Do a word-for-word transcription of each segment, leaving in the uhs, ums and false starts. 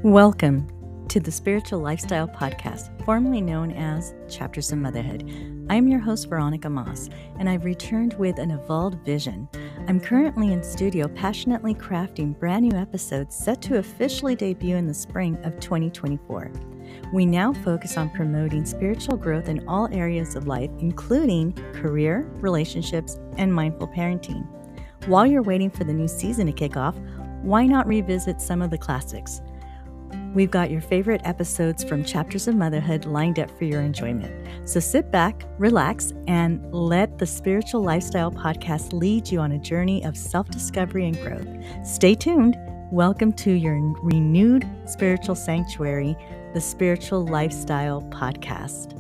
Welcome to the Spiritual Lifestyle Podcast, formerly known as Chapters of Motherhood. I'm your host, Veronica Moss, and I've returned with an evolved vision. I'm currently in studio passionately crafting brand new episodes set to officially debut in the spring of twenty twenty-four. We now focus on promoting spiritual growth in all areas of life, including career, relationships, and mindful parenting. While you're waiting for the new season to kick off, why not revisit some of the classics? We've got your favorite episodes from Chapters of Motherhood lined up for your enjoyment. So sit back, relax, and let the Spiritual Lifestyle Podcast lead you on a journey of self-discovery and growth. Stay tuned. Welcome to your renewed spiritual sanctuary, the Spiritual Lifestyle Podcast.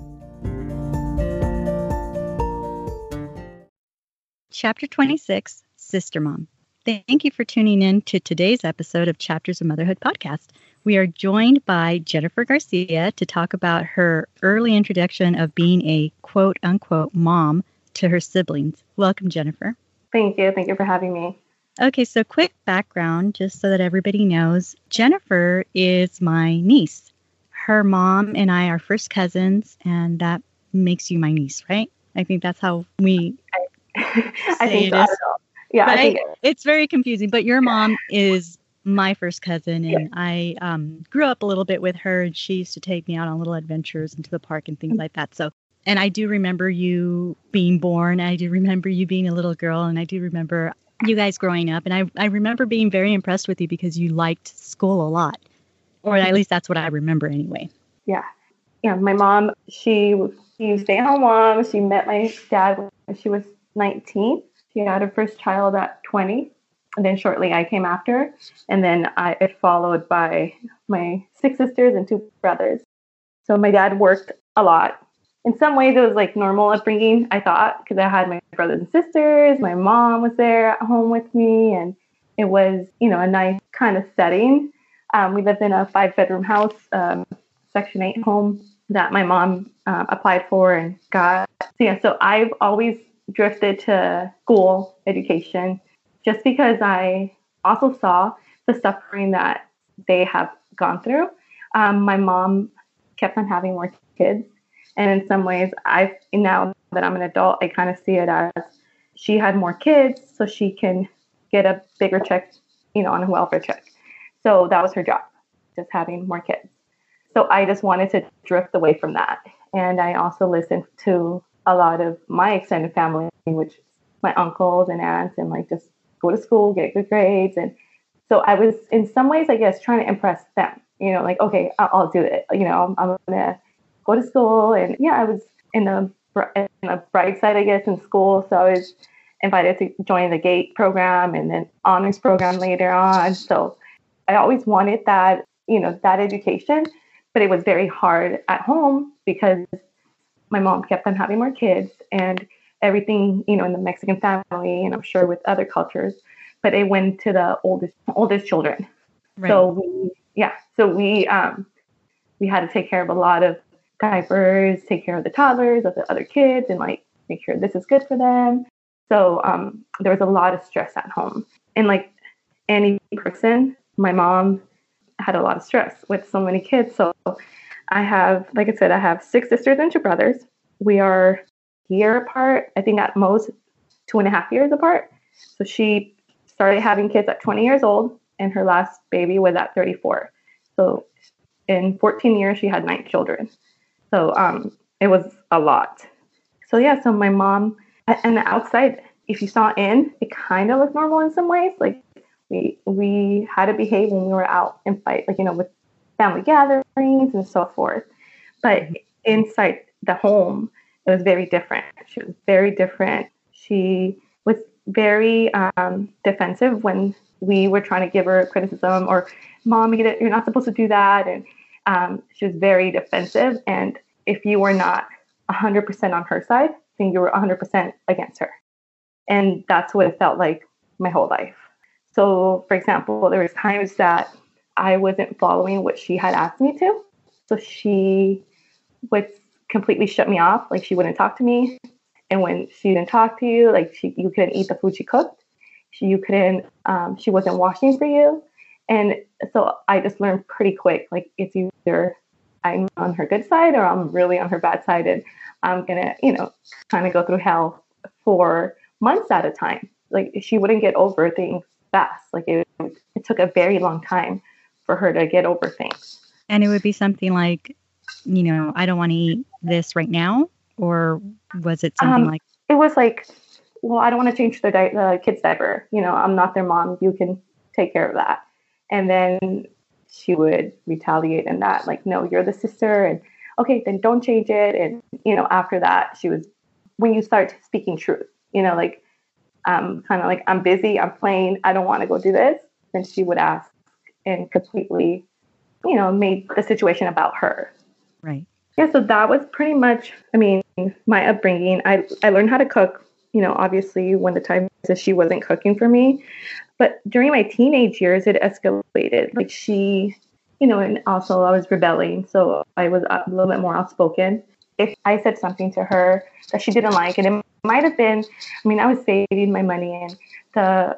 Chapter twenty-six, Sister Mom. Thank you for tuning in to today's episode of Chapters of Motherhood podcast. We are joined by Jennifer Garcia to talk about her early introduction of being a quote-unquote mom to her siblings. Welcome, Jennifer. Thank you. Thank you for having me. Okay, so quick background, just so that everybody knows. Jennifer is my niece. Her mom and I are first cousins, and that makes you my niece, right? I think that's how we I, say I think it so. is. Yeah, right? I think it It's very confusing, but your mom is my first cousin, and Yeah. I um, grew up a little bit with her, and she used to take me out on little adventures into the park and things like that. So, and I do remember you being born. I do remember you being a little girl, and I do remember you guys growing up. And I, I remember being very impressed with you because you liked school a lot, or at least that's what I remember anyway. Yeah. Yeah. My mom, she, she was a stay-at-home mom. She met my dad when she was nineteen. She had her first child at twenty. And then shortly I came after. And then I it followed by my six sisters and two brothers. So my dad worked a lot. In some ways it was like normal upbringing, I thought, because I had my brothers and sisters. My mom was there at home with me. And it was, you know, a nice kind of setting. Um, we lived in a five-bedroom house, um, Section eight home that my mom uh, applied for and got. So yeah, so I've always drifted to school education just because I also saw the suffering that they have gone through. Um, my mom kept on having more kids. And in some ways, I now that I'm an adult, I kind of see it as she had more kids so she can get a bigger check, you know, on a welfare check. So that was her job, just having more kids. So I just wanted to drift away from that. And I also listened to a lot of my extended family, which my uncles and aunts, and like just go to school, get good grades. And so I was in some ways, I guess, trying to impress them, you know, like, okay, I'll, I'll do it. You know, I'm, I'm going to go to school. And yeah, I was in the, in the bright side, I guess, in school. So I was invited to join the GATE program and then honors program later on. So I always wanted that, you know, that education, but it was very hard at home because my mom kept on having more kids and everything, you know, in the Mexican family, and I'm sure with other cultures, but it went to the oldest oldest children. Right. So we, yeah, so we um, we had to take care of a lot of diapers, take care of the toddlers, of the other kids, and like make sure this is good for them. So um, there was a lot of stress at home, and like any person, my mom had a lot of stress with so many kids. So I have, like I said, I have six sisters and two brothers. We are a year apart, I think at most two and a half years apart. So she started having kids at twenty years old, and her last baby was at thirty-four. So in fourteen years, she had nine children. So um, it was a lot. So yeah, so my mom, and the outside, if you saw in, it kind of looked normal in some ways. Like we we had to behave when we were out and fight, like, you know, with family gatherings and so forth. But inside the home, it was very different. She was very different. She was very um, defensive when we were trying to give her criticism or, Mom, you're not supposed to do that. And um, she was very defensive. And if you were not one hundred percent on her side, then you were one hundred percent against her. And that's what it felt like my whole life. So, for example, there was times that I wasn't following what she had asked me to. So she would completely shut me off. Like, she wouldn't talk to me. And when she didn't talk to you, like she, you couldn't eat the food she cooked. She, you couldn't, um, she wasn't washing for you. And so I just learned pretty quick, like it's either I'm on her good side or I'm really on her bad side. And I'm going to, you know, kind of go through hell for months at a time. Like she wouldn't get over things fast. Like it, it took a very long time for her to get over things. And it would be something like, you know, I don't want to eat this right now. Or was it something um, like? It was like, well, I don't want to change the, di- the kid's diaper. You know, I'm not their mom. You can take care of that. And then she would retaliate in that, like, no, you're the sister. And okay, then don't change it. And, you know, after that, she was, when you start speaking truth, you know, like, um, kind of like, I'm busy, I'm playing, I don't want to go do this. Then she would ask and completely, you know, made the situation about her. Right. Yeah. So that was pretty much, I mean, my upbringing. I, I learned how to cook, you know, obviously when the time that she wasn't cooking for me. But during my teenage years, it escalated. Like she, you know, and also I was rebelling. So I was a little bit more outspoken. If I said something to her that she didn't like, and it might have been, I mean, I was saving my money and the,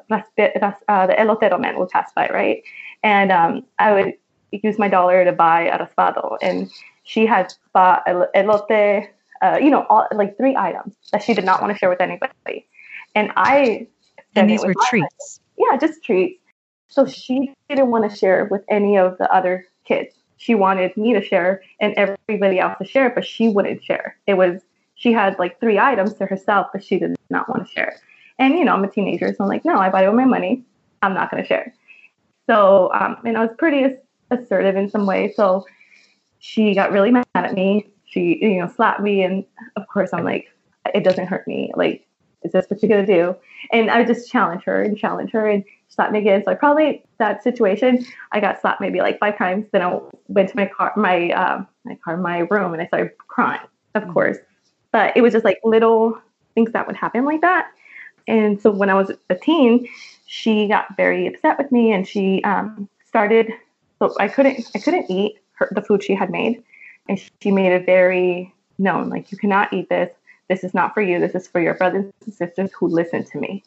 uh, the elotero man would pass by, right? And um, I would use my dollar to buy a raspado. And she had bought elote, uh, you know, all, like three items that she did not want to share with anybody. And I... And these were treats. Yeah, just treats. So she didn't want to share with any of the other kids. She wanted me to share and everybody else to share, but she wouldn't share. It was, she had like three items to herself, but she did not want to share. And, you know, I'm a teenager, so I'm like, no, I buy with my money. I'm not going to share. So, um, and I was pretty assertive in some way. So she got really mad at me. She, you know, slapped me. And of course, I'm like, it doesn't hurt me. Like, is this what you're going to do? And I just challenge her and challenge her and slap me again. So I probably, that situation, I got slapped maybe like five times. Then I went to my car, my, um, my car, my room, and I started crying, of mm-hmm. course. But it was just like little things that would happen like that. And so when I was a teen, she got very upset with me and she um, started, so I couldn't, I couldn't eat her, the food she had made. And she made it very known, like, you cannot eat this. This is not for you. This is for your brothers and sisters who listen to me.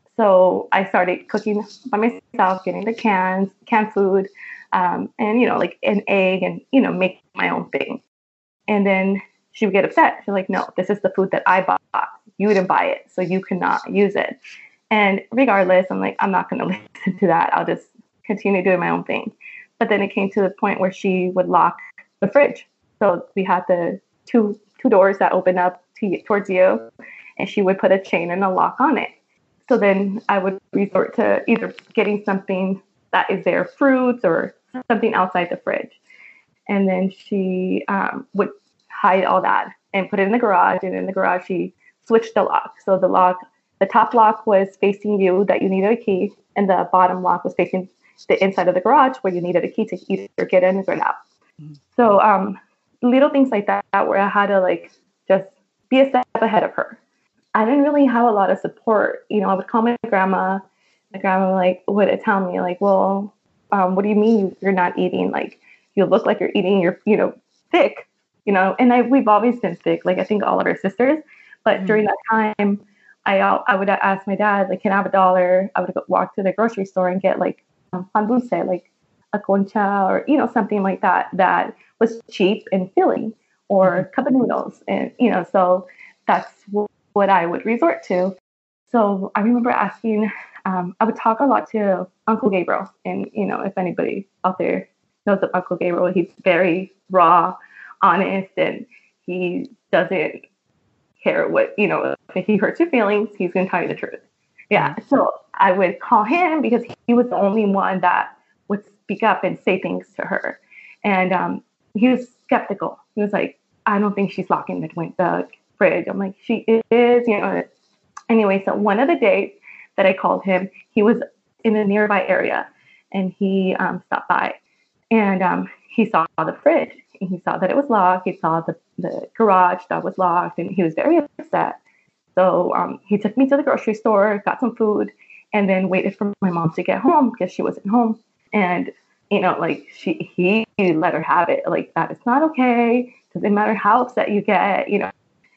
So I started cooking by myself, getting the cans, canned food, um, and, you know, like an egg and, you know, make my own thing. And then she would get upset. She's like, no, this is the food that I bought. You didn't buy it, so you cannot use it. And regardless, I'm like, I'm not going to listen to that. I'll just continue doing my own thing. But then it came to the point where she would lock the fridge. So we had the two two doors that open up to, towards you, and she would put a chain and a lock on it. So then I would resort to either getting something that is there, fruits or something outside the fridge. And then she um, would hide all that and put it in the garage. And in the garage, she switched the lock. So the lock, the top lock was facing you that you needed a key, and the bottom lock was facing the inside of the garage where you needed a key to either get in or get out. Mm-hmm. So um, little things like that where I had to like just be a step ahead of her. I didn't really have a lot of support. You know, I would call my grandma. My grandma like would tell me like, well, um, what do you mean you're not eating? Like, you look like you're eating. You're, you know, thick. You know, and I we've always been thick. Like I think all of our sisters. But mm-hmm. during that time, I I would ask my dad like, can I have a dollar? I would go, walk to the grocery store and get like um, pan dulce, like a concha or you know something like that that was cheap and filling, or mm-hmm. cup of noodles, and you know so that's what what I would resort to. So I remember asking, um, I would talk a lot to Uncle Gabriel. And, you know, if anybody out there knows of Uncle Gabriel, he's very raw, honest, and he doesn't care what, you know, if he hurts your feelings, he's going to tell you the truth. Yeah. So I would call him because he was the only one that would speak up and say things to her. And um, he was skeptical. He was like, I don't think she's locking the, the fridge. I'm like, she is, you know. Anyway, so one of the days that I called him, he was in a nearby area, and he um, stopped by, and um, he saw the fridge, and he saw that it was locked. He saw the, the garage that was locked, and he was very upset. So um, he took me to the grocery store, got some food, and then waited for my mom to get home because she wasn't home. And you know, like she, he let her have it. Like that is not okay. Doesn't matter how upset you get, you know.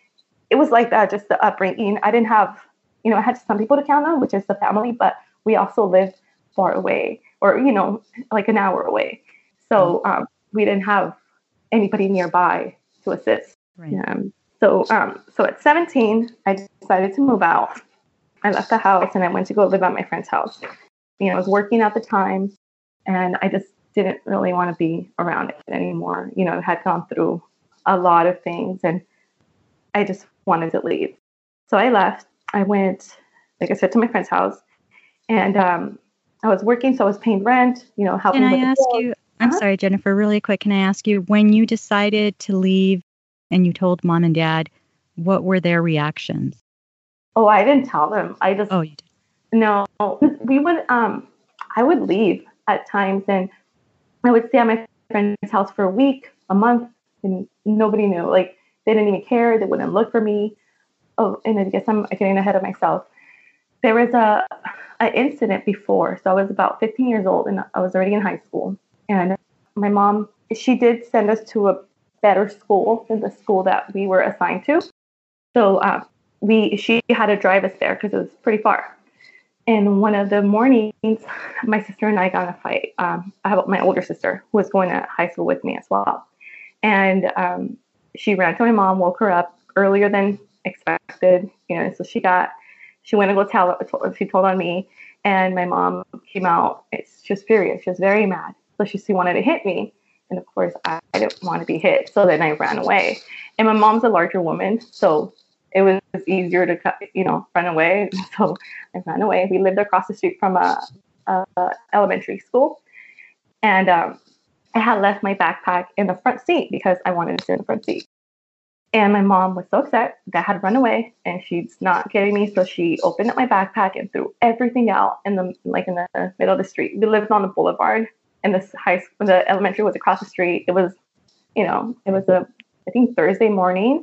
It was like that, just the upbringing. I didn't have, you know, I had some people to count on, which is the family, but we also lived far away, or, you know, like an hour away. So um, we didn't have anybody nearby to assist. Right. Um, so, um, so at seventeen, I decided to move out. I left the house and I went to go live at my friend's house. You know, I was working at the time, and I just didn't really want to be around it anymore. You know, I had gone through a lot of things, and I just wanted to leave. So I left. I went, like I said, to my friend's house, and um, I was working, so I was paying rent. You know, helping. Can I with ask the you? I'm Uh-huh. sorry, Jennifer. Really quick, can I ask you, when you decided to leave and you told mom and dad, what were their reactions? Oh, I didn't tell them. I just Oh, you did. no. We would. Um, I would leave at times, and I would stay at my friend's house for a week, a month, and nobody knew. Like, they didn't even care. They wouldn't look for me. Oh, and I guess I'm getting ahead of myself. There was a an incident before. So I was about fifteen years old, and I was already in high school. And my mom, she did send us to a better school than the school that we were assigned to. So uh, we she had to drive us there because it was pretty far. And one of the mornings, my sister and I got in a fight. Um, I have my older sister who was going to high school with me as well. And um, she ran to my mom, woke her up earlier than expected. You know, so she got, she went to go tell, she told on me. And my mom came out. It's just furious. She was very mad. So she, she wanted to hit me. And of course, I, I didn't want to be hit. So then I ran away. And my mom's a larger woman. So it was easier to, you know, run away. So I ran away. We lived across the street from a, a elementary school. And um, I had left my backpack in the front seat because I wanted to sit in the front seat. And my mom was so upset that I had run away and she's not getting me. So she opened up my backpack and threw everything out in the, like in the middle of the street. We lived on the boulevard, and this high school, the elementary was across the street. It was, you know, it was a, I think Thursday morning.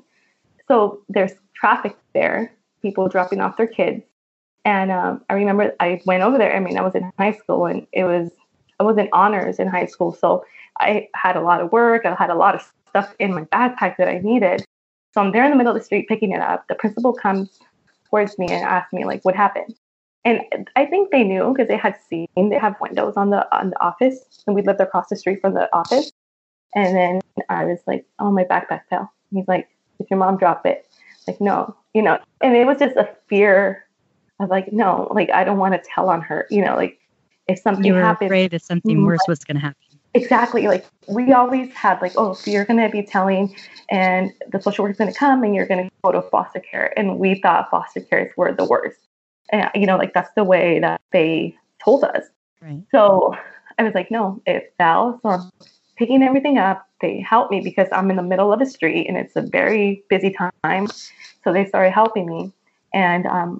So there's traffic there, people dropping off their kids. And um, I remember I went over there. I mean, I was in high school, and it was, I was in honors in high school. So I had a lot of work. I had a lot of stuff in my backpack that I needed. So I'm there in the middle of the street picking it up. The principal comes towards me and asks me, like, what happened? And I think they knew because they had seen, they have windows on the on the office, and we lived across the street from the office. And then I was like, oh, my backpack fell. He's like, did your mom drop it? Like, no, you know, and it was just a fear of like, no, like, I don't want to tell on her, you know, like if something You were happens. afraid that something worse was going to happen. Exactly. Like, we always had like, oh, so you're going to be telling, and the social worker's going to come and you're going to go to foster care. And we thought foster cares were the worst. And, you know, like, that's the way that they told us. Right. So I was like, no, it fell. So I'm picking everything up. They helped me because I'm in the middle of the street and it's a very busy time. So they started helping me. And um,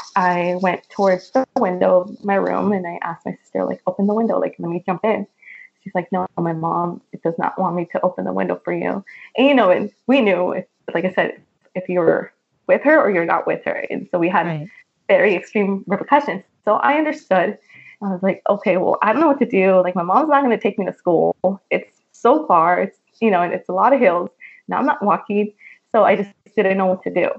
I went towards the window of my room and I asked my sister, like, open the window, like, let me jump in. She's like, no, my mom does not want me to open the window for you. And, you know, and we knew, if, like I said, if you're with her or you're not with her. And so we had right. very extreme repercussions. So I understood. I was like, okay, well, I don't know what to do. Like, my mom's not going to take me to school. It's so far. It's, you know, and it's a lot of hills. Now I'm not walking. So I just didn't know what to do.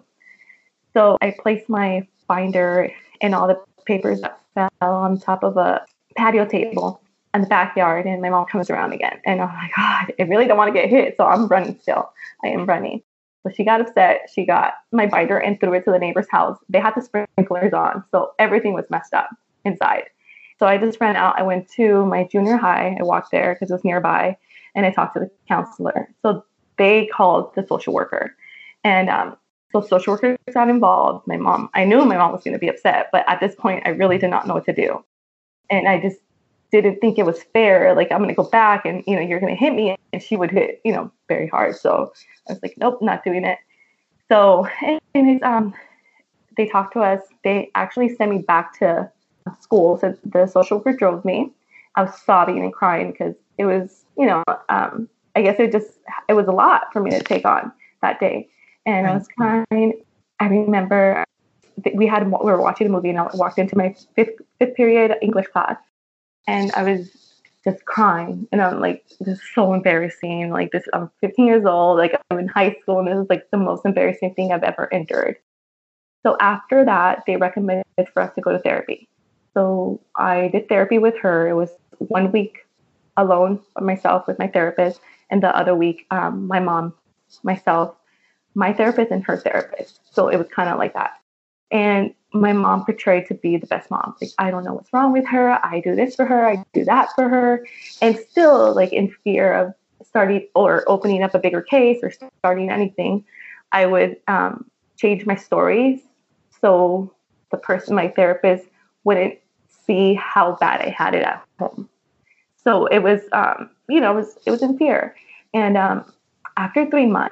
So I placed my binder and all the papers that fell on top of a patio table in the backyard, and my mom comes around again. And I'm like, God, I really don't want to get hit. So I'm running still. I am running. So she got upset. She got my binder and threw it to the neighbor's house. They had the sprinklers on. So everything was messed up inside. So I just ran out. I went to my junior high. I walked there because it was nearby, and I talked to the counselor. So they called the social worker. And um, so social worker got involved. My mom, I knew my mom was going to be upset, but at this point, I really did not know what to do. And I just didn't think it was fair. Like, I'm going to go back and, you know, you're going to hit me. And she would hit, you know, very hard. So I was like, nope, not doing it. So anyways, um, they talked to us. They actually sent me back to school. So the social worker drove me. I was sobbing and crying because it was, you know, um, I guess it just, it was a lot for me to take on that day. And I was crying. I remember we had, we were watching a movie, and I walked into my fifth, fifth period English class. And I was just crying, and I'm like, this is so embarrassing. Like, this, I'm fifteen years old, like, I'm in high school, and this is like the most embarrassing thing I've ever endured. So after that, they recommended for us to go to therapy. So I did therapy with her. It was one week alone by myself with my therapist, and the other week, um, my mom, myself, my therapist, and her therapist. So it was kind of like that. And my mom portrayed to be the best mom. Like, I don't know what's wrong with her. I do this for her. I do that for her. And still, like, in fear of starting or opening up a bigger case or starting anything, I would um, change my stories so the person, my therapist, wouldn't see how bad I had it at home. So it was, um, you know, it was it was in fear. And um, after three months,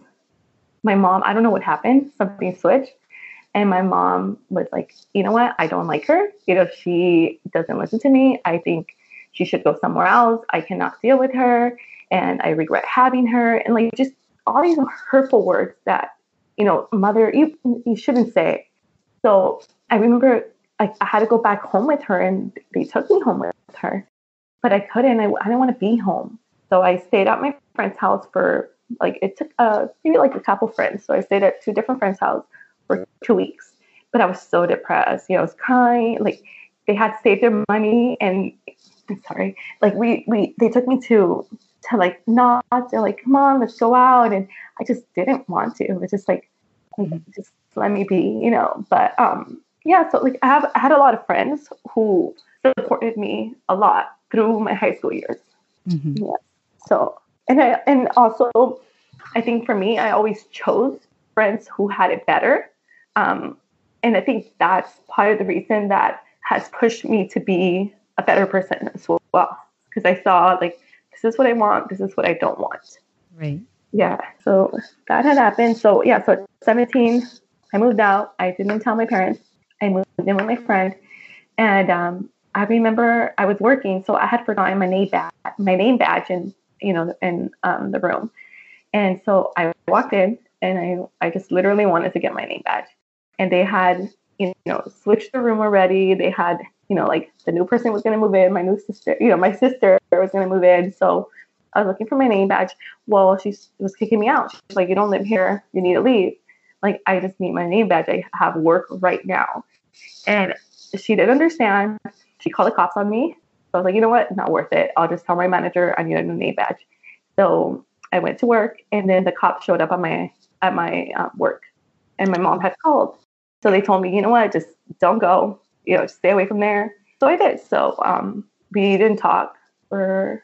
my mom, I don't know what happened. Something switched. And my mom was like, you know what? I don't like her. You know, she doesn't listen to me. I think she should go somewhere else. I cannot deal with her. And I regret having her. And like just all these hurtful words that, you know, mother, you, you shouldn't say. So I remember I, I had to go back home with her, and they took me home with her. But I couldn't. I, I didn't want to be home. So I stayed at my friend's house for like, it took uh, maybe like a couple friends. So I stayed at two different friends' house for two weeks, but I was so depressed. You know, I was crying. Like they had saved their money, and I'm sorry. Like we, we, they took me to, to like Knott's. They're like, come on, let's go out. And I just didn't want to. It was just like, like just let me be, you know. But um, yeah. So like I have, I had a lot of friends who supported me a lot through my high school years. Mm-hmm. Yeah. So and I, and also, I think for me, I always chose friends who had it better. Um, and I think that's part of the reason that has pushed me to be a better person as well. Because I saw like, this is what I want. This is what I don't want. Right. Yeah. So that had happened. So yeah. So at seventeen, I moved out. I didn't tell my parents. I moved in with my friend. And um, I remember I was working. So I had forgotten my name badge, my name badge in, you know, in um, the room. And so I walked in, and I, I just literally wanted to get my name badge. And they had, you know, switched the room already. They had, you know, like the new person was going to move in. My new sister, you know, my sister was going to move in. So I was looking for my name badge. Well, she was kicking me out. She's like, you don't live here. You need to leave. Like, I just need my name badge. I have work right now. And she didn't understand. She called the cops on me. So I was like, you know what? Not worth it. I'll just tell my manager I need a new name badge. So I went to work, and then the cops showed up at my at my uh, work, and my mom had called. So they told me, you know what, just don't go, you know, stay away from there. So I did. So um, we didn't talk for,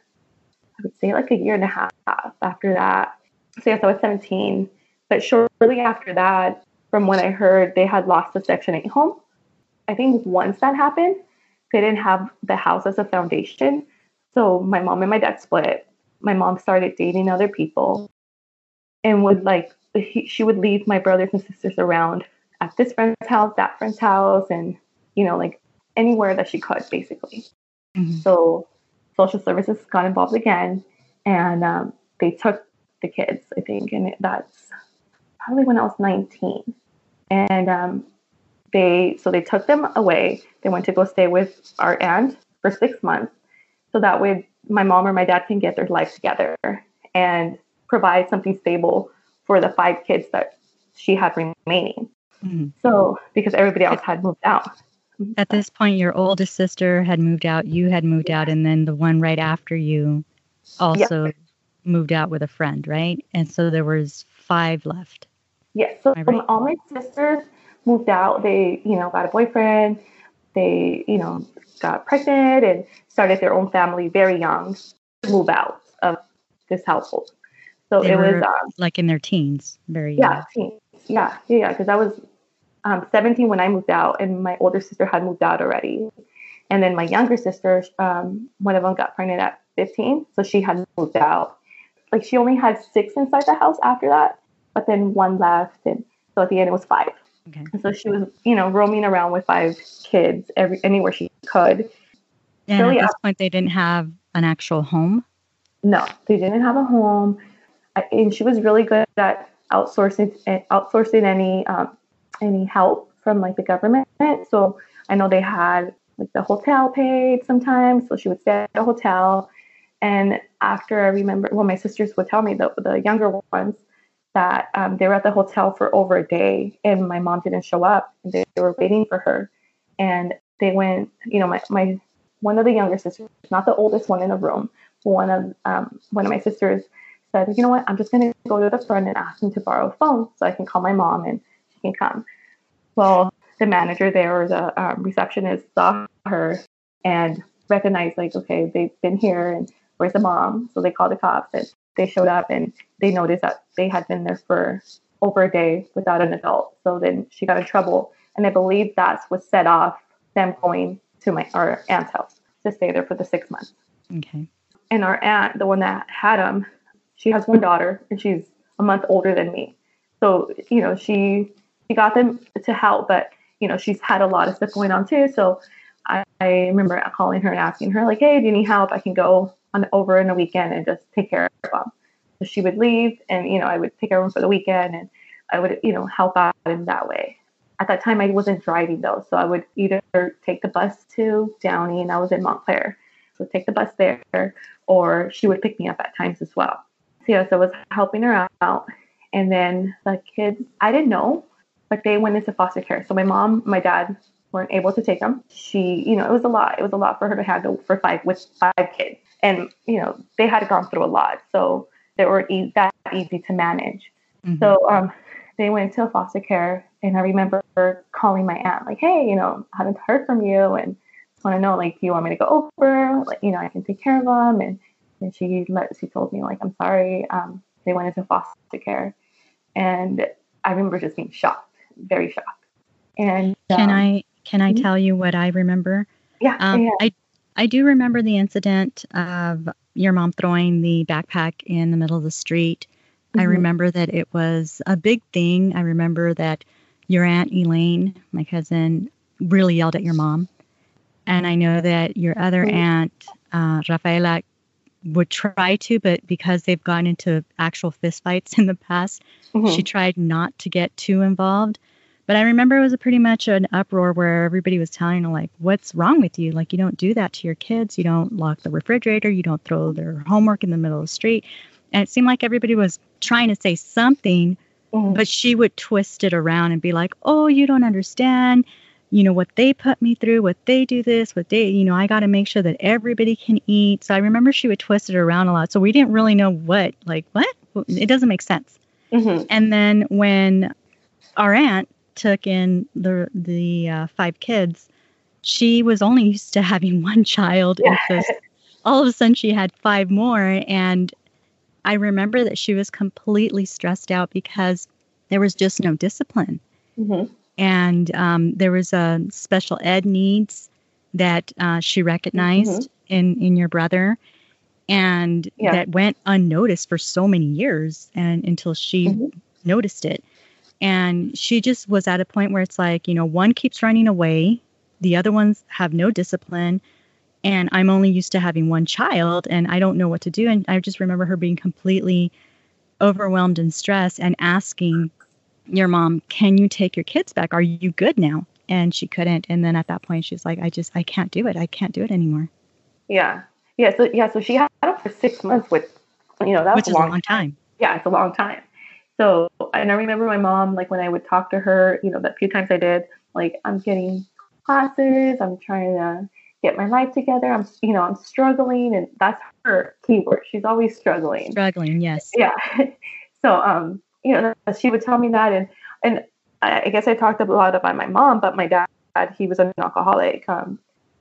I would say, like a year and a half after that. So yes, I was seventeen. But shortly after that, from when I heard they had lost the Section eight home, I think once that happened, they didn't have the house as a foundation. So my mom and my dad split. My mom started dating other people, and would like, he, she would leave my brothers and sisters around at this friend's house, that friend's house, and, you know, like anywhere that she could, basically. Mm-hmm. So social services got involved again, and um, they took the kids, I think, and it, that's probably when I was nineteen. And um, they, so they took them away. They went to go stay with our aunt for six months. So that way my mom or my dad can get their life together and provide something stable for the five kids that she had remaining. Mm-hmm. So, because everybody else had moved out. At this point, your oldest sister had moved out, you had moved out, and then the one right after you also yep. moved out with a friend, right? And so there was five left. Yes. So right? all my sisters moved out. They, you know, got a boyfriend. They, you know, got pregnant and started their own family very young to move out of this household. So they it were was um, like in their teens, very yeah, young. Teens. Yeah, yeah, because I was um, seventeen when I moved out, and my older sister had moved out already. And then my younger sister, um, one of them got pregnant at fifteen, so she had moved out. Like she only had six inside the house after that, but then one left, and so at the end it was five. Okay. And so she was, you know, roaming around with five kids every anywhere she could. And really at this after, point, they didn't have an actual home? No, they didn't have a home. I, and she was really good at outsourcing outsourcing any um, any help from like the government. So I know they had like the hotel paid sometimes. So she would stay at a hotel. And after I remember, well, my sisters would tell me, the the younger ones, that um, they were at the hotel for over a day and my mom didn't show up. They, they were waiting for her. And they went, you know, my, my one of the younger sisters, not the oldest one in the room, one of um, one of my sisters said, you know what, I'm just going to go to the front and ask them to borrow a phone so I can call my mom and she can come. Well, the manager there or the um, receptionist saw her and recognized, like, okay, they've been here and where's the mom? So they called the cops and they showed up and they noticed that they had been there for over a day without an adult. So then she got in trouble. And I believe that's what set off them going to my our aunt's house to stay there for the six months. Okay. And our aunt, the one that had him, she has one daughter and she's a month older than me. So, you know, she she got them to help, but, you know, she's had a lot of stuff going on too. So I, I remember calling her and asking her, like, hey, do you need help? I can go on over in a weekend and just take care of them. So she would leave and, you know, I would take care of them for the weekend and I would, you know, help out in that way. At that time, I wasn't driving though. So I would either take the bus to Downey and I was in Montclair. So take the bus there or she would pick me up at times as well. So, yeah, so I was helping her out. And then the kids, I didn't know, but they went into foster care. So my mom, my dad weren't able to take them. She, you know, it was a lot. It was a lot for her to handle for five, with five kids. And, you know, they had gone through a lot. So they weren't e- that easy to manage. Mm-hmm. So um, they went to foster care. And I remember calling my aunt, like, hey, you know, I haven't heard from you. And just want to know, like, do you want me to go over? Like, you know, I can take care of them. And, and she let, she told me, like, I'm sorry. Um, they went into foster care. And I remember just being shocked, very shocked. And um, can I can I mm-hmm. tell you what I remember? Yeah, um, yeah. I I do remember the incident of your mom throwing the backpack in the middle of the street. Mm-hmm. I remember that it was a big thing. I remember that your Aunt Elaine, my cousin, really yelled at your mom. And I know that your other mm-hmm. aunt, uh, Rafaela, would try to, but because they've gotten into actual fistfights in the past, mm-hmm. she tried not to get too involved. But I remember it was a pretty much an uproar where everybody was telling her, like, what's wrong with you? Like, you don't do that to your kids. You don't lock the refrigerator. You don't throw their homework in the middle of the street. And it seemed like everybody was trying to say something, mm-hmm. but she would twist it around and be like, oh, you don't understand, you know, what they put me through, what they do this, what they, you know, I got to make sure that everybody can eat. So I remember she would twist it around a lot. So we didn't really know what, like, what? It doesn't make sense. Mm-hmm. And then when our aunt took in the the uh, five kids, she was only used to having one child. Yeah. And so all of a sudden she had five more. And I remember that she was completely stressed out because there was just no discipline. Mm-hmm. And um, there was a special ed needs that uh, she recognized mm-hmm. in, in your brother. And yeah. that went unnoticed for so many years and until she mm-hmm. noticed it. And she just was at a point where it's like, you know, one keeps running away. The other ones have no discipline. And I'm only used to having one child and I don't know what to do. And I just remember her being completely overwhelmed and stressed and asking your mom, can you take your kids back? Are you good now? And she couldn't. And then at that point, she's like, I just, I can't do it. I can't do it anymore. Yeah. Yeah. So, yeah. So she had it for six months with, you know, that Which was is a long, a long time. time. Yeah. It's a long time. So, and I remember my mom, like when I would talk to her, you know, that few times I did, like, I'm getting classes, I'm trying to get my life together. I'm, you know, I'm struggling. And that's her keyword. She's always struggling. Struggling. Yes. Yeah. So, um, you know, she would tell me that. And, and I guess I talked a lot about my mom, but my dad, he was an alcoholic. Um,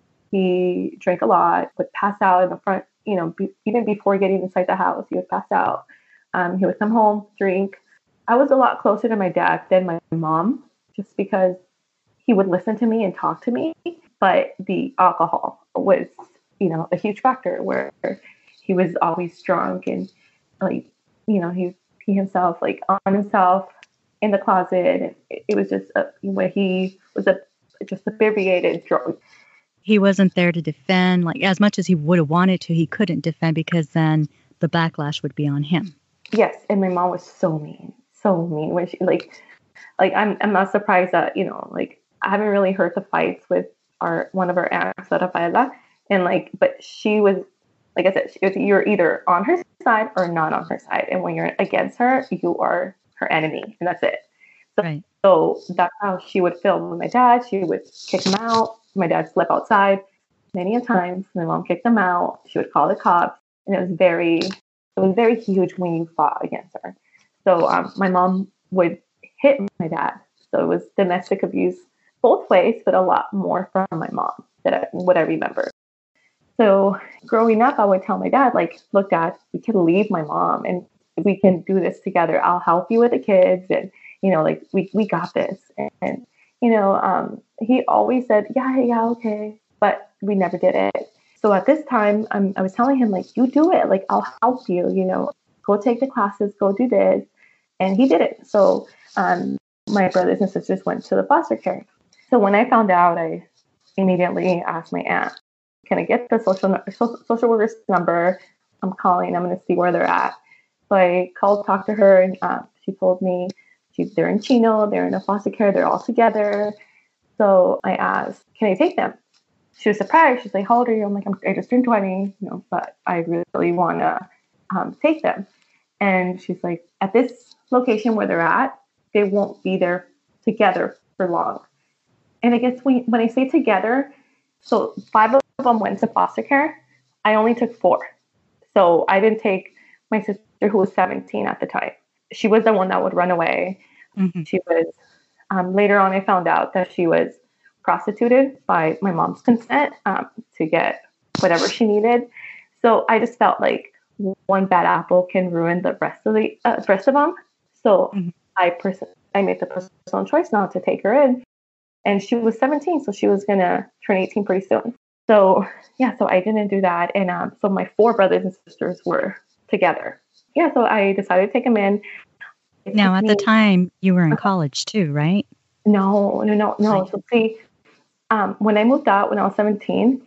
he drank a lot, would pass out in the front, you know, be, even before getting inside the house, he would pass out. Um, he would come home, drink. I was a lot closer to my dad than my mom, just because he would listen to me and talk to me. But the alcohol was, you know, a huge factor where he was always drunk and, like, you know, he he himself, like, on himself in the closet. And it, it was just a, where he was a just abbreviated drunk. He wasn't there to defend, like, as much as he would have wanted to. He couldn't defend because then the backlash would be on him. Yes, and my mom was so mean, so mean. When she, like, like I'm, I'm not surprised that, you know, like, I haven't really heard the fights with our one of our aunts, Rafaela, and like, but she was, like I said, she was, you're either on her side or not on her side, and when you're against her, you are her enemy, and that's it. So, right. so that's how she would feel with my dad. She would kick him out. My dad slept outside many a times. My mom kicked him out. She would call the cops, and it was very, it was very huge when you fought against her. So um, my mom would hit my dad. So it was domestic abuse both ways, but a lot more from my mom that I, what I remember. So growing up, I would tell my dad, like, look, Dad, we can leave my mom and we can do this together. I'll help you with the kids. And, you know, like, we, we got this. And, and you know, um, he always said, yeah, yeah, okay. But we never did it. So at this time, um, I was telling him, like, you do it. Like, I'll help you, you know, go take the classes, go do this. And he did it. So um, my brothers and sisters went to the foster care. So when I found out, I immediately asked my aunt, can I get the social social worker's number? I'm calling. I'm going to see where they're at. So I called, talked to her, and uh, she told me she's, they're in Chino. They're in a foster care. They're all together. So I asked, can I take them? She was surprised. She's like, how old are you? I'm like, I'm, I just turned twenty, you know, but I really want to um, take them. And she's like, at this location where they're at, they won't be there together for long. And I guess when, when I say together, so five of them went to foster care. I only took four. So I didn't take my sister, who was seventeen at the time. She was the one that would run away. Mm-hmm. She was, um, later on, I found out that she was prostituted by my mom's consent um, to get whatever she needed. So I just felt like one bad apple can ruin the rest of the uh, rest of them. So mm-hmm. I pers- I made the personal choice not to take her in. And she was seventeen, so she was going to turn eighteen pretty soon. So, yeah, so I didn't do that. And um, so my four brothers and sisters were together. Yeah, so I decided to take them in. It now, at me- the time, you were in college too, right? No, no, no, no. Right. So see, um, when I moved out when I was seventeen,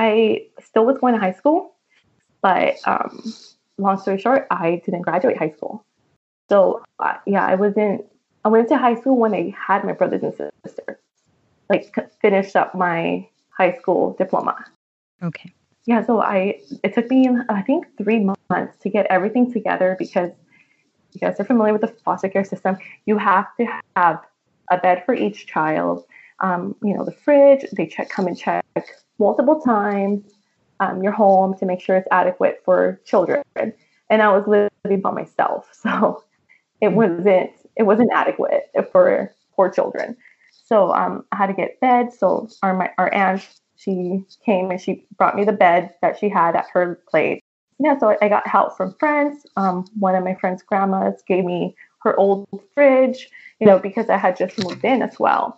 I still was going to high school. But um, long story short, I didn't graduate high school. So, uh, yeah, I wasn't, I went to high school when I had my brothers and sisters. Like finished up my high school diploma. Okay. Yeah, so I it took me I think three months to get everything together because you guys are familiar with the foster care system. You have to have a bed for each child. Um, you know, the fridge, they check come and check multiple times. Um, your home to make sure it's adequate for children. And I was living by myself, so it wasn't it wasn't adequate for poor children. So um, I had to get bed. So our my, our aunt, she came and she brought me the bed that she had at her place. Yeah, so I got help from friends. Um, one of my friends' grandmas gave me her old fridge, you know, because I had just moved in as well.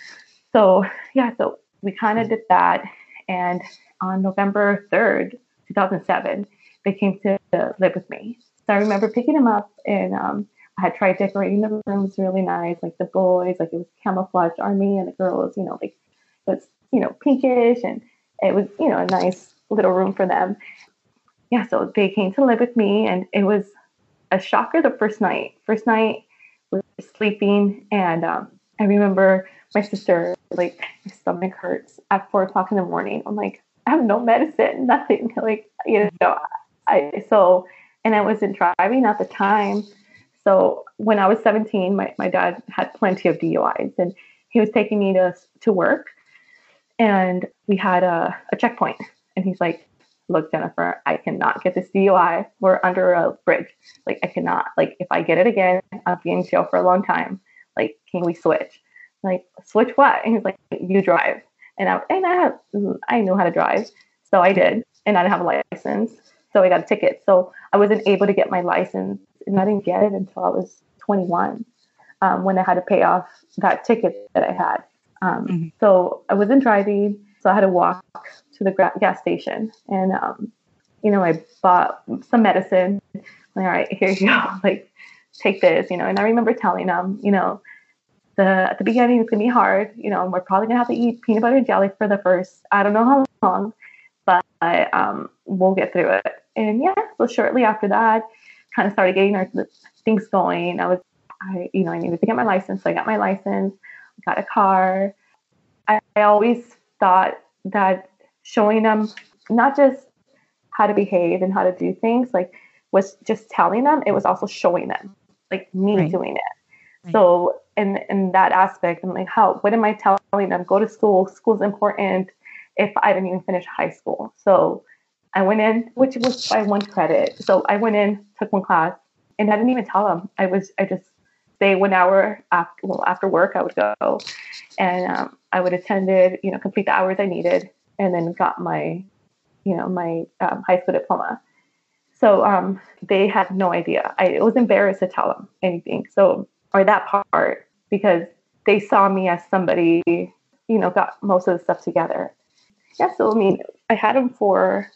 So yeah, so we kind of did that. And on November third, two thousand seven, they came to live with me. So I remember picking them up and um, I had tried decorating the rooms really nice, like the boys, like it was camouflaged army, and the girls, you know, like it was, you know, pinkish, and it was, you know, a nice little room for them. Yeah, so they came to live with me, and it was a shocker the first night. First night, we were sleeping, and um, I remember my sister, like, my stomach hurts at four o'clock in the morning. I'm like, I have no medicine, nothing. Like, you know, I, so, and I wasn't driving at the time. So when I was seventeen, my, my dad had plenty of D U Is, and he was taking me to to work, and we had a, a checkpoint, and he's like, look, Jennifer, I cannot get this D U I. We're under a bridge. Like, I cannot, like, if I get it again, I'll be in jail for a long time. Like, can we switch? Like, switch what? And he's like, you drive. And I, and I have, I knew how to drive. So I did, and I didn't have a license. So I got a ticket. So I wasn't able to get my license, and I didn't get it until I was twenty-one, um, when I had to pay off that ticket that I had. Um, mm-hmm. So I wasn't driving, so I had to walk to the gra- gas station, and um, you know, I bought some medicine. Like, all right, here you go. Like, take this, you know. And I remember telling them, you know, the at the beginning it's gonna be hard, you know, and we're probably gonna have to eat peanut butter and jelly for the first, I don't know how long, but um, we'll get through it. And yeah, so shortly after that, kind of started getting our things going. I was, I, you know, I needed to get my license, so I got my license, got a car. I, I always thought that showing them not just how to behave and how to do things, like, was just telling them, it was also showing them, like, me right. doing it. Right. So in in that aspect. I'm like, how? What am I telling them? Go to school. School's important. If I didn't even finish high school, so I went in, which was by one credit. So I went in, took one class, and I didn't even tell them. I was I just stay one hour after well after work. I would go, and um, I would attend it, you know, complete the hours I needed, and then got my, you know, my um, high school diploma. So um, they had no idea. I was embarrassed to tell them anything. So, or that part, because they saw me as somebody, you know, got most of the stuff together. Yeah. So, I mean, I had them for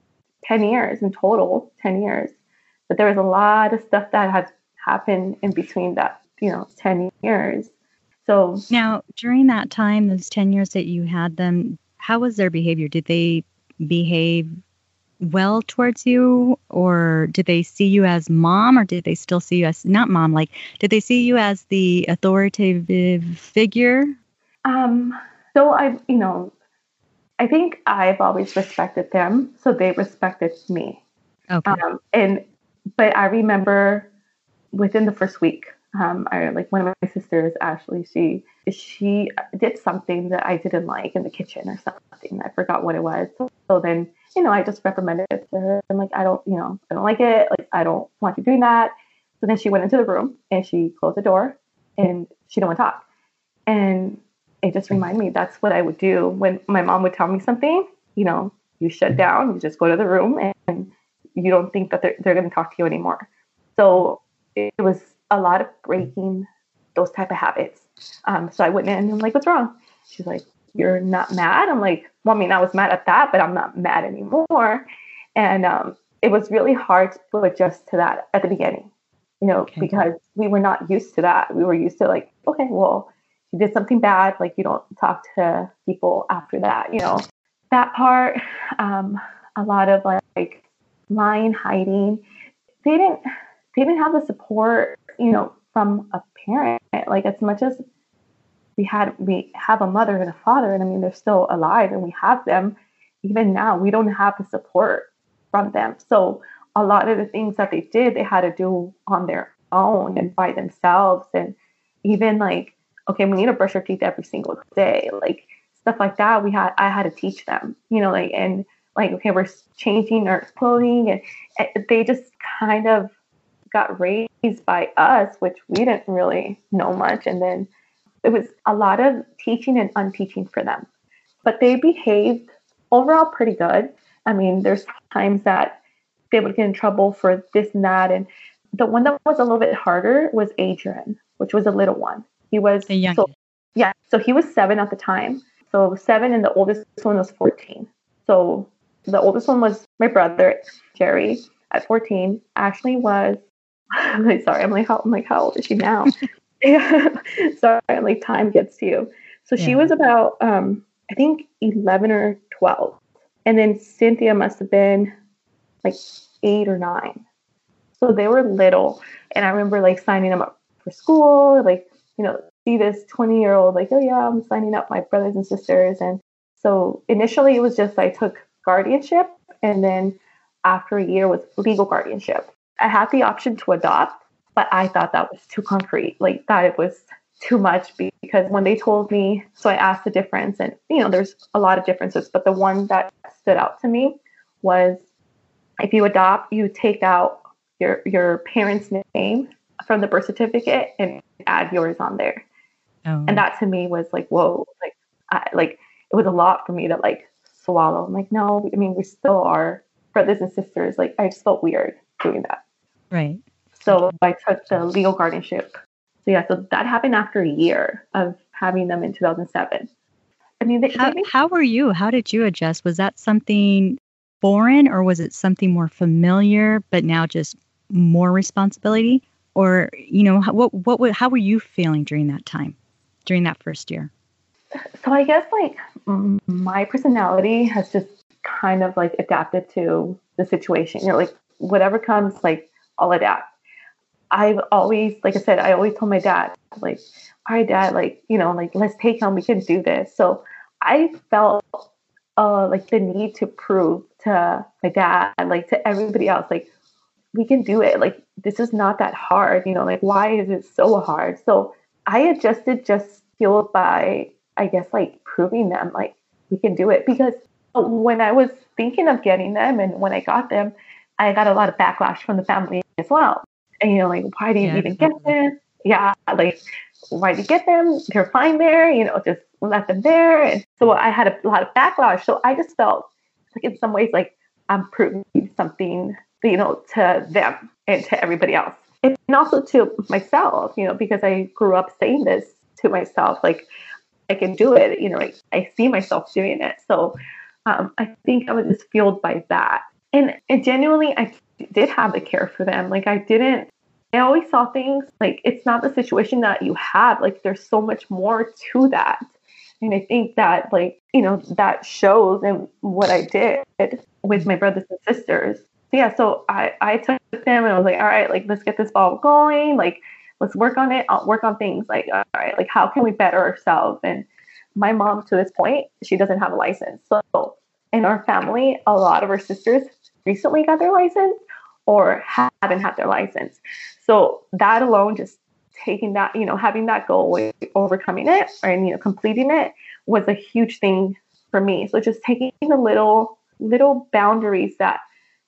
ten years in total, ten years. But there was a lot of stuff that had happened in between that, you know, ten years. So now, during that time, those ten years that you had them, how was their behavior? Did they behave well towards you, or did they see you as mom, or did they still see you as not mom? Like, did they see you as the authoritative figure? Um, so I, you know, I think I've always respected them, so they respected me. Okay. Um, and but I remember within the first week, um, I like one of my sisters, Ashley, she she did something that I didn't like in the kitchen or something. I forgot what it was. So, so then, you know, I just reprimanded it to her. I'm like, I don't, you know, I don't like it. Like, I don't want you doing that. So then she went into the room and she closed the door and she didn't want to talk. And it just reminded me that's what I would do when my mom would tell me something. You know, you shut down, you just go to the room, and you don't think that they're, they're going to talk to you anymore. So it was a lot of breaking those type of habits. Um, so I went in and I'm like, what's wrong? She's like, you're not mad? I'm like, well, I mean, I was mad at that, but I'm not mad anymore. And um, it was really hard to adjust to that at the beginning, you know, okay. because we were not used to that. We were used to like, okay, well, you did something bad, like you don't talk to people after that, you know. That part, um, a lot of like lying, hiding. They didn't, they didn't have the support, you know, from a parent. Like as much as we had, we have a mother and a father, and I mean they're still alive, and we have them. Even now, we don't have the support from them. So a lot of the things that they did, they had to do on their own and by themselves, and even like, okay, we need to brush our teeth every single day, like stuff like that. We had, I had to teach them, you know, like, and like, okay, we're changing our clothing, and, and they just kind of got raised by us, which we didn't really know much. And then it was a lot of teaching and unteaching for them, but they behaved overall pretty good. I mean, there's times that they would get in trouble for this and that. And the one that was a little bit harder was Adrian, which was a little one. He was, the young. So, yeah. So he was seven at the time. So seven, and the oldest one was fourteen. So the oldest one was my brother, Jerry, at fourteen. Ashley was, I'm like, sorry, I'm like, how, I'm like, how old is she now? Sorry, like time gets to you. So yeah. She was about, um, I think eleven or twelve. And then Cynthia must have been like eight or nine. So they were little. And I remember like signing them up for school, like, you know, see this twenty year old, like, oh yeah, I'm signing up my brothers and sisters. And so initially it was just, I took guardianship. And then after a year was legal guardianship. I had the option to adopt, but I thought that was too concrete. Like that it was too much, because when they told me, so I asked the difference, and, you know, there's a lot of differences, but the one that stood out to me was if you adopt, you take out your, your parents' name from the birth certificate and add yours on there. Oh. And that to me was like, whoa, like, I, like it was a lot for me to like swallow. I'm like, no, I mean, we still are brothers and sisters. Like I just felt weird doing that. Right. So I took the legal guardianship. So yeah, so that happened after a year of having them in two thousand seven. I mean, they, how, they, how were you? How did you adjust? Was that something foreign, or was it something more familiar, but now just more responsibility? Or, you know, what, what, what, how were you feeling during that time, during that first year? So I guess like my personality has just kind of like adapted to the situation. You know, like whatever comes, like I'll adapt. I've always, like I said, I always told my dad, like, all right, dad, like, you know, like, let's take him, we can do this. So I felt uh, like the need to prove to my dad, like to everybody else, like, we can do it. Like, this is not that hard, you know, like, why is it so hard? So I adjusted just fueled by, I guess, like proving them like we can do it. Because when I was thinking of getting them and when I got them, I got a lot of backlash from the family as well. And, you know, like, why do you Yeah, even get them? Yeah, like, why do you get them? They're fine there, you know, just let them there. And so I had a lot of backlash. So I just felt like in some ways, like I'm proving something, you know, to them and to everybody else. And also to myself, you know, because I grew up saying this to myself, like, I can do it, you know, like I see myself doing it. So um, I think I was just fueled by that. And, and genuinely, I did have the care for them. Like I didn't, I always saw things like it's not the situation that you have. Like there's so much more to that. And I think that like, you know, that shows in what I did with my brothers and sisters. So yeah, so I, I took them and I was like, all right, like, let's get this ball going. Like, let's work on it. I'll work on things like, all right, like, how can we better ourselves? And my mom, to this point, she doesn't have a license. So in our family, a lot of our sisters recently got their license or haven't had their license. So that alone, just taking that, you know, having that goal, overcoming it, and, you know, completing it was a huge thing for me. So just taking the little, little boundaries that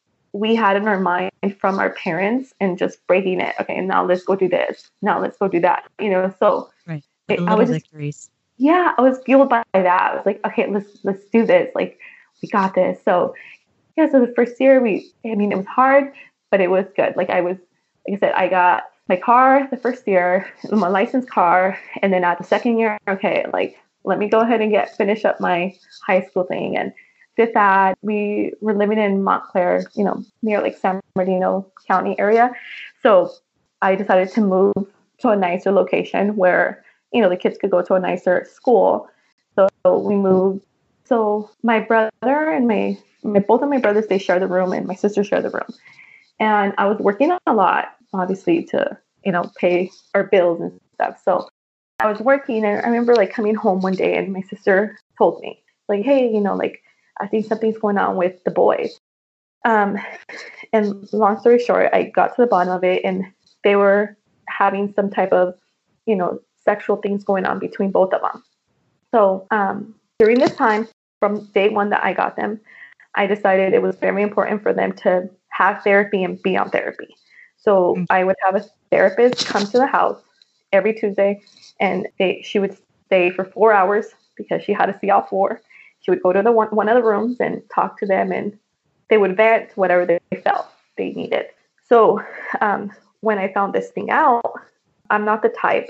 we had in our mind from our parents and just breaking it. Okay, now let's go do this. Now let's go do that. You know, so right. it, The I was just, victories. yeah, I was fueled by that. I was like, okay, let's let's do this. Like, we got this. So yeah, so the first year we, I mean, it was hard, but it was good. Like I was, like I said, I got my car the first year, my licensed car, and then at the second year, okay, like let me go ahead and get finish up my high school thing and did that. We were living in Montclair, you know, near like San Bernardino County area. So I decided to move to a nicer location where, you know, the kids could go to a nicer school. So we moved. So my brother and my, my both of my brothers, they share the room, and my sister share the room. And I was working a lot, obviously, to, you know, pay our bills and stuff. So I was working, and I remember like coming home one day and my sister told me like, hey, you know, like, I think something's going on with the boys. Um, and long story short, I got to the bottom of it, and they were having some type of, you know, sexual things going on between both of them. So um, during this time, from day one that I got them, I decided it was very important for them to have therapy and be on therapy. So mm-hmm. I would have a therapist come to the house every Tuesday, and they she would stay for four hours because she had to see all four. She would go to the one, one of the rooms and talk to them, and they would vent whatever they felt they needed. So um, when I found this thing out, I'm not the type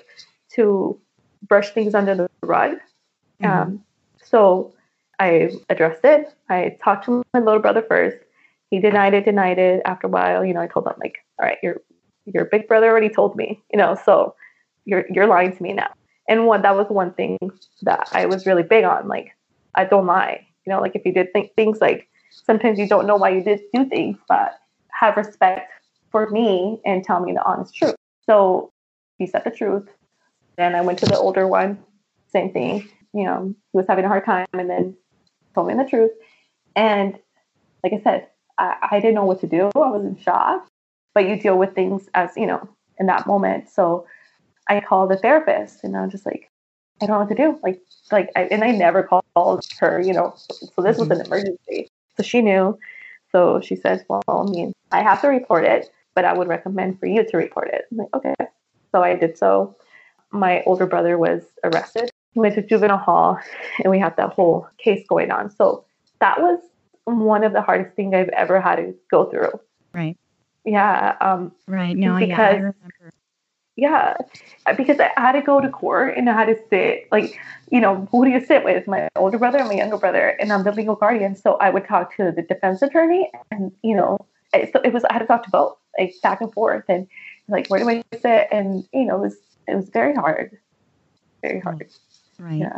to brush things under the rug. Mm-hmm. Um, so I addressed it. I talked to my little brother first. He denied it, denied it. After a while, you know, I told him like, all right, your your big brother already told me, you know, so you're you're lying to me now. And one that was one thing that I was really big on, like, I don't lie. You know, like if you did think things like sometimes you don't know why you did do things, but have respect for me and tell me the honest truth. So he said the truth. Then I went to the older one, same thing. You know, he was having a hard time and then told me the truth. And like I said, I, I didn't know what to do. I was in shock. But you deal with things as, you know, in that moment. So I called a therapist and I was just like, I don't know what to do. Like, like, I, and I never called her, you know, so this was an emergency. So she knew. So she says, well, I mean, I have to report it, but I would recommend for you to report it. I'm like, okay. So I did so. My older brother was arrested. He went to juvenile hall and we had that whole case going on. So that was one of the hardest things I've ever had to go through. Right. Yeah. Um, right. No, because, yeah, I remember. Yeah, because I had to go to court and I had to sit, like, you know, who do you sit with? My older brother and my younger brother, and I'm the legal guardian. So I would talk to the defense attorney, and, you know, it, so it was, I had to talk to both, like, back and forth, and like, where do I sit? And, you know, it was, it was very hard, very hard. Right. Yeah.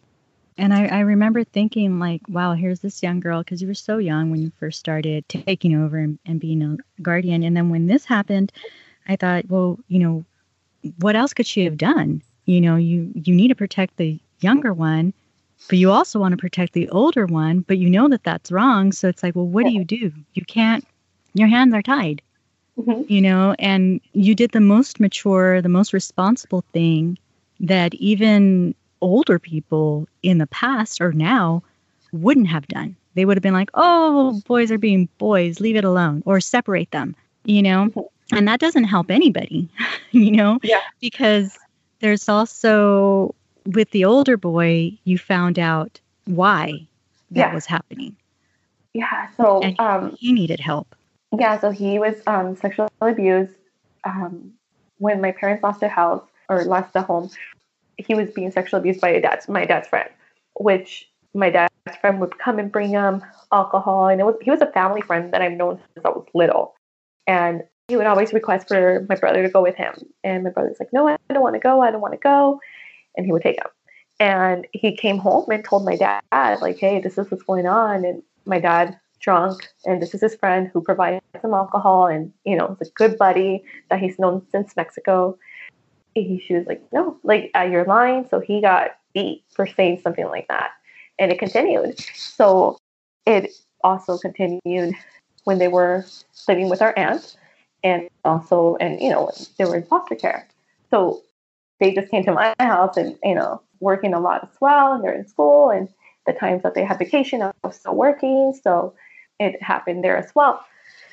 And I, I remember thinking, like, wow, here's this young girl, because you were so young when you first started taking over and, and being a guardian. And then when this happened, I thought, well, you know, what else could she have done? You know, you, you need to protect the younger one, but you also want to protect the older one, but you know that that's wrong. So it's like, well, what do you do? You can't, your hands are tied, mm-hmm. you know, and you did the most mature, the most responsible thing that even older people in the past or now wouldn't have done. They would have been like, oh, boys are being boys, leave it alone, or separate them, you know? And that doesn't help anybody, you know? Yeah. Because there's also, with the older boy, you found out why that Yeah. was happening. Yeah. So And um, he needed help. yeah. So he was um, sexually abused um, when my parents lost their house or lost the home. He was being sexually abused by a dad's my dad's friend, which my dad's friend would come and bring him alcohol, and it was he was a family friend that I've known since I was little, and he would always request for my brother to go with him, and my brother's like, no, I don't want to go, I don't want to go, and he would take him, and he came home and told my dad like, hey, this is what's going on, and my dad drunk, and this is his friend who provides him alcohol, and you know, it's a good buddy that he's known since Mexico. He, she was like, no, like, uh, you're lying. So he got beat for saying something like that. And it continued. So it also continued when they were living with our aunt and also, and, you know, they were in foster care. So they just came to my house and, you know, working a lot as well. And they're in school. And the times that they had vacation, I was still working. So it happened there as well.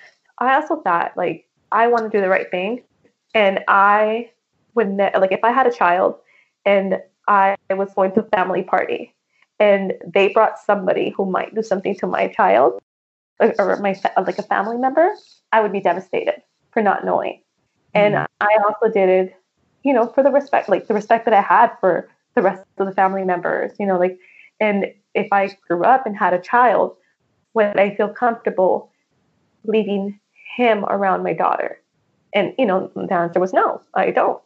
I also thought, like, I want to do the right thing. And I would, ne- like, if I had a child and I was going to a family party and they brought somebody who might do something to my child or, or my fa- like a family member, I would be devastated for not knowing. And Mhm. I also did it, you know, for the respect, like the respect that I had for the rest of the family members, you know, like, and if I grew up and had a child, would I feel comfortable leaving him around my daughter? And, you know, the answer was no, I don't.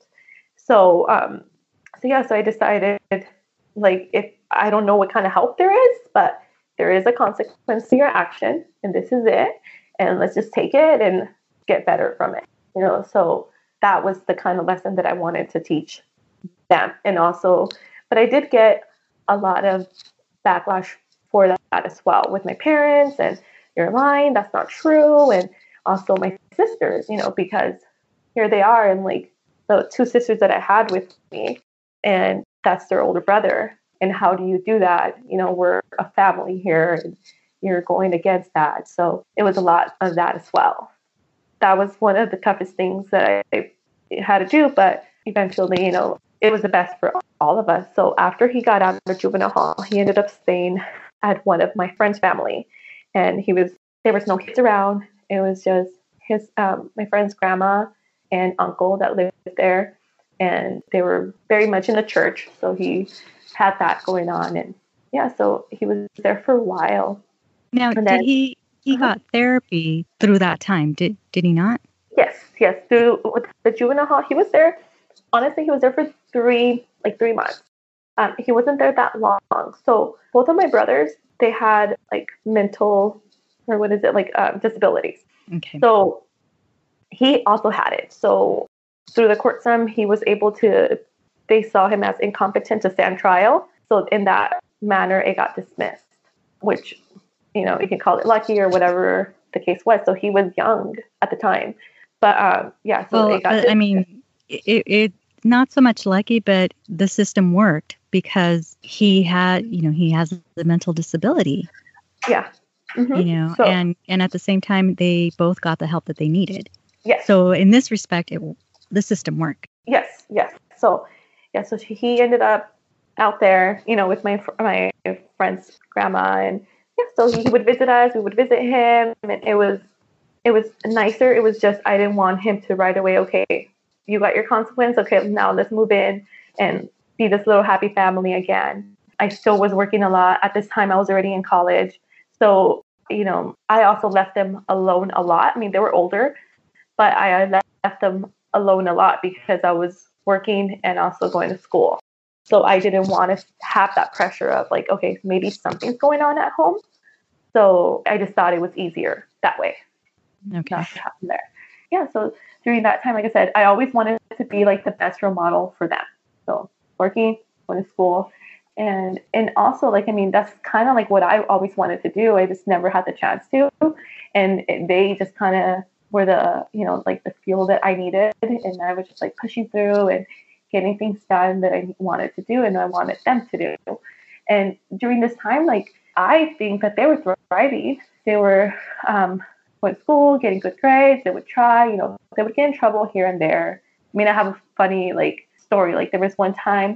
So, um, so yeah, so I decided, like, if I don't know what kind of help there is, but there is a consequence to your action, and this is it, and let's just take it and get better from it, you know. So that was the kind of lesson that I wanted to teach them, and also, but I did get a lot of backlash for that as well with my parents, and you're lying, that's not true, and also my sisters, you know, because here they are, and like the two sisters that I had with me, and that's their older brother. And how do you do that? You know, we're a family here, and you're going against that. So it was a lot of that as well. That was one of the toughest things that I had to do, but eventually, you know, it was the best for all of us. So after he got out of juvenile hall, he ended up staying at one of my friend's family, and he was there was no kids around. It was just his um, my friend's grandma and uncle that lived there, and they were very much in the church, so he had that going on, and yeah, so he was there for a while. Now, And did then he he uh-huh. got therapy through that time? Did did he not? yes, yes, through with the juvenile hall, he was there. Honestly, he was there for three like three months. Um, he wasn't there that long. So both of my brothers, they had like mental or what is it like uh, disabilities. Okay. So he also had it. So through the court system, he was able to, they saw him as incompetent to stand trial. So in that manner, it got dismissed, which, you know, you can call it lucky or whatever the case was. So he was young at the time. But um, yeah, so Well, it got but I dismissed. mean, it, it not so much lucky, but the system worked because he had, you know, he has the mental disability, Yeah. Mm-hmm. you know, So, and and at the same time, they both got the help that they needed. yes. So in this respect, it the system worked. Yes, yes. So, yeah, so he ended up out there, you know, with my my friend's grandma, and yeah, so he would visit us. We would visit him, and it was it was nicer. It was just I didn't want him to right away. Okay, you got your consequence. Okay, now let's move in and be this little happy family again. I still was working a lot at this time. I was already in college, so you know, I also left them alone a lot. I mean, they were older, but I left them alone a lot because I was working and also going to school. So I didn't want to have that pressure of like, okay, maybe something's going on at home. So I just thought it was easier that way. Okay. Not to happen there. Yeah. So during that time, like I said, I always wanted to be like the best role model for them. So working, going to school, and and also like I mean that's kind of like what I always wanted to do. I just never had the chance to, and it, they just kind of were the, you know, like the fuel that I needed, and I was just like pushing through and getting things done that I wanted to do and I wanted them to do. And during this time, like, I think that they were thriving. They were um, going to school, getting good grades. They would try, you know, they would get in trouble here and there. I mean, I have a funny, like, story. Like, there was one time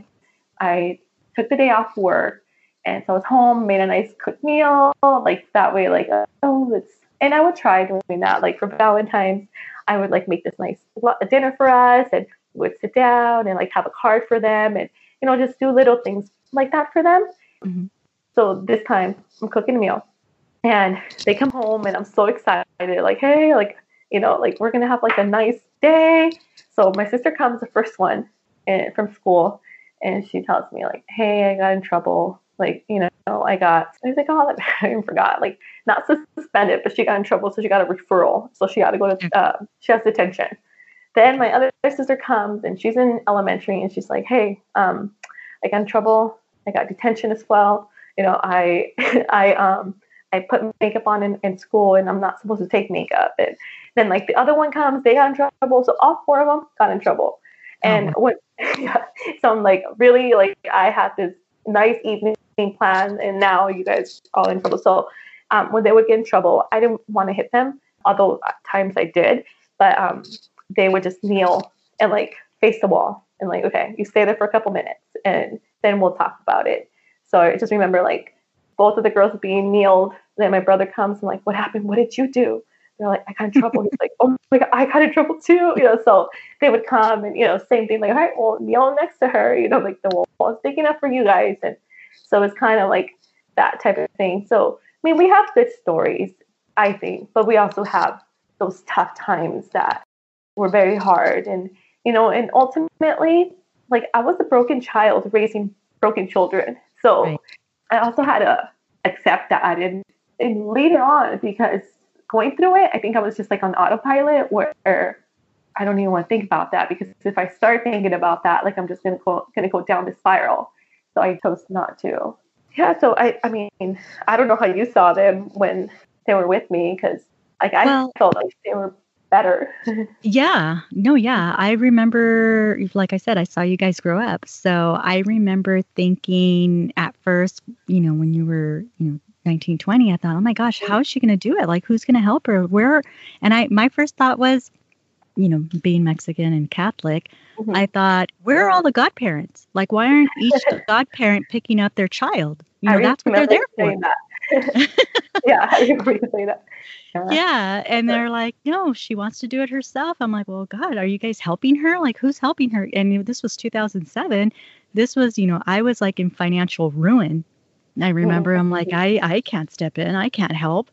I took the day off work, and so I was home, made a nice cooked meal, like, that way, like, oh, let's, and I would try doing that. Like, for Valentine's, I would, like, make this nice dinner for us, and would sit down and, like, have a card for them, and, you know, just do little things like that for them. Mm-hmm. So this time, I'm cooking a meal, and they come home, and I'm so excited, like, hey, like, you know, like, we're going to have, like, a nice day. So my sister comes, the first one, and, from school, and she tells me, like, hey, I got in trouble. Like, you know, I got, I was like, oh, I even forgot, like, not suspended, but she got in trouble. So she got a referral. So she got to go to, uh, she has detention. Then my other sister comes, and she's in elementary, and she's like, hey, um, I got in trouble. I got detention as well. You know, I, I, um, I put makeup on in, in school, and I'm not supposed to take makeup. And then, like, the other one comes, they got in trouble. So all four of them got in trouble. And oh, what, yeah, so I'm like, really, like, I had this nice evening plan, and now you guys are all in trouble. So um, when they would get in trouble, I didn't want to hit them, although at times I did. But um, they would just kneel and, like, face the wall and, like, okay, you stay there for a couple minutes, and then we'll talk about it. So I just remember, like, both of the girls being kneeled. Then my brother comes and, like, what happened? What did you do? They're like, I got in trouble. He's like, oh my God, I got in trouble too. You know, so they would come and, you know, same thing, like, all right, well, kneel next to her, you know, like, the wall is big enough for you guys. And so it's kind of like that type of thing. So, I mean, we have good stories, I think, but we also have those tough times that were very hard. And, you know, and ultimately, like, I was a broken child raising broken children. So right. I also had to accept that. And, and later on, because going through it, I think I was just, like, on autopilot where I don't even want to think about that, because if I start thinking about that, like, I'm just going to go, going to go down the spiral. So I chose not to. Yeah. So I, I mean, I don't know how you saw them when they were with me, because, like, I well, felt like they were better. Yeah. No, yeah. I remember, like I said, I saw you guys grow up. So I remember thinking at first, you know, when you were, you know, nineteen, twenty, I thought, oh my gosh, how is she going to do it? Like, who's going to help her? Where? And I, my first thought was, you know, being Mexican and Catholic, mm-hmm. I thought, where are all the godparents? Like, why aren't each godparent picking up their child? You know, that's what they're there for. That. Yeah, I remember you saying that. Yeah. yeah. And they're like, no, she wants to do it herself. I'm like, well, God, are you guys helping her? Like, who's helping her? And you know, this was two thousand seven. This was, you know, I was, like, in financial ruin. I remember mm-hmm. I'm like, I, I can't step in. I can't help.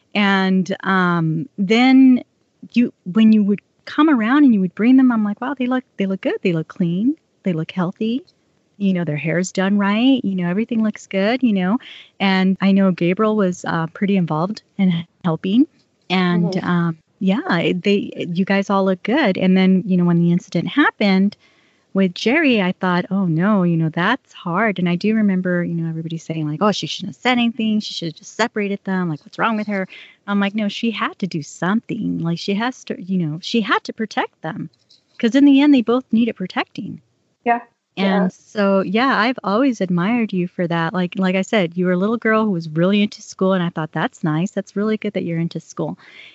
And um, then you, when you would come around and you would bring them, I'm like, wow, they look, they look good. They look clean. They look healthy. You know, their hair's done right. You know, everything looks good, you know. And I know Gabriel was uh, pretty involved in helping. And mm-hmm. um, yeah, they, you guys all look good. And then, you know, when the incident happened with Jerry, I thought, oh no, you know, that's hard. And I do remember, you know, everybody saying like, oh, she shouldn't have said anything. She should have just separated them. Like, what's wrong with her? I'm like, no, she had to do something. Like, she has to, you know, she had to protect them, because in the end, they both needed protecting. Yeah. And yeah. so, yeah, I've always admired you for that. Like, like I said, you were a little girl who was really into school, and I thought, that's nice. That's really good that you're into school.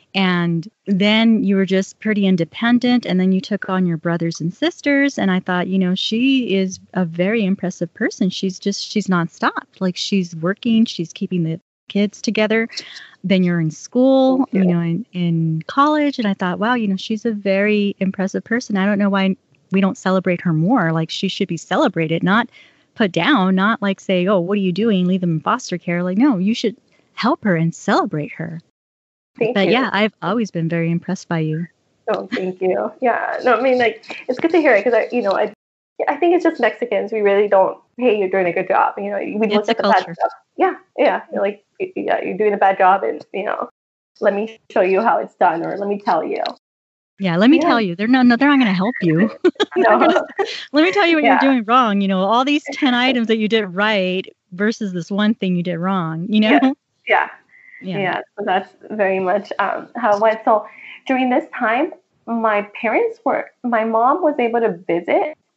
And then you were just pretty independent, and then you took on your brothers and sisters, and I thought, you know, she is a very impressive person. She's just, she's nonstop. Like, she's working, she's keeping the kids together. Then you're in school, you. you know, in, in college, and I thought, wow, you know, she's a very impressive person. I don't know why we don't celebrate her more. Like, she should be celebrated, not put down, not like say, oh, what are you doing? Leave them in foster care. Like, no, you should help her and celebrate her. Thank but you. yeah, I've always been very impressed by you. Oh, thank you. Yeah, no, I mean, like, it's good to hear it, because I, you know, I, I think it's just Mexicans. We really don't, hey, you're doing a good job. You know, we look at the bad stuff. Yeah, yeah. You're like, yeah, you're doing a bad job, and, you know, let me show you how it's done, or let me tell you. Yeah, let me yeah. tell you, they're not, no, they're not going to help you. No. gonna, let me tell you what yeah. you're doing wrong. You know, all these ten items that you did right versus this one thing you did wrong, you know? Yeah. Yeah. Yeah. yeah. So that's very much um, how it went. So during this time, my parents were, my mom was able to visit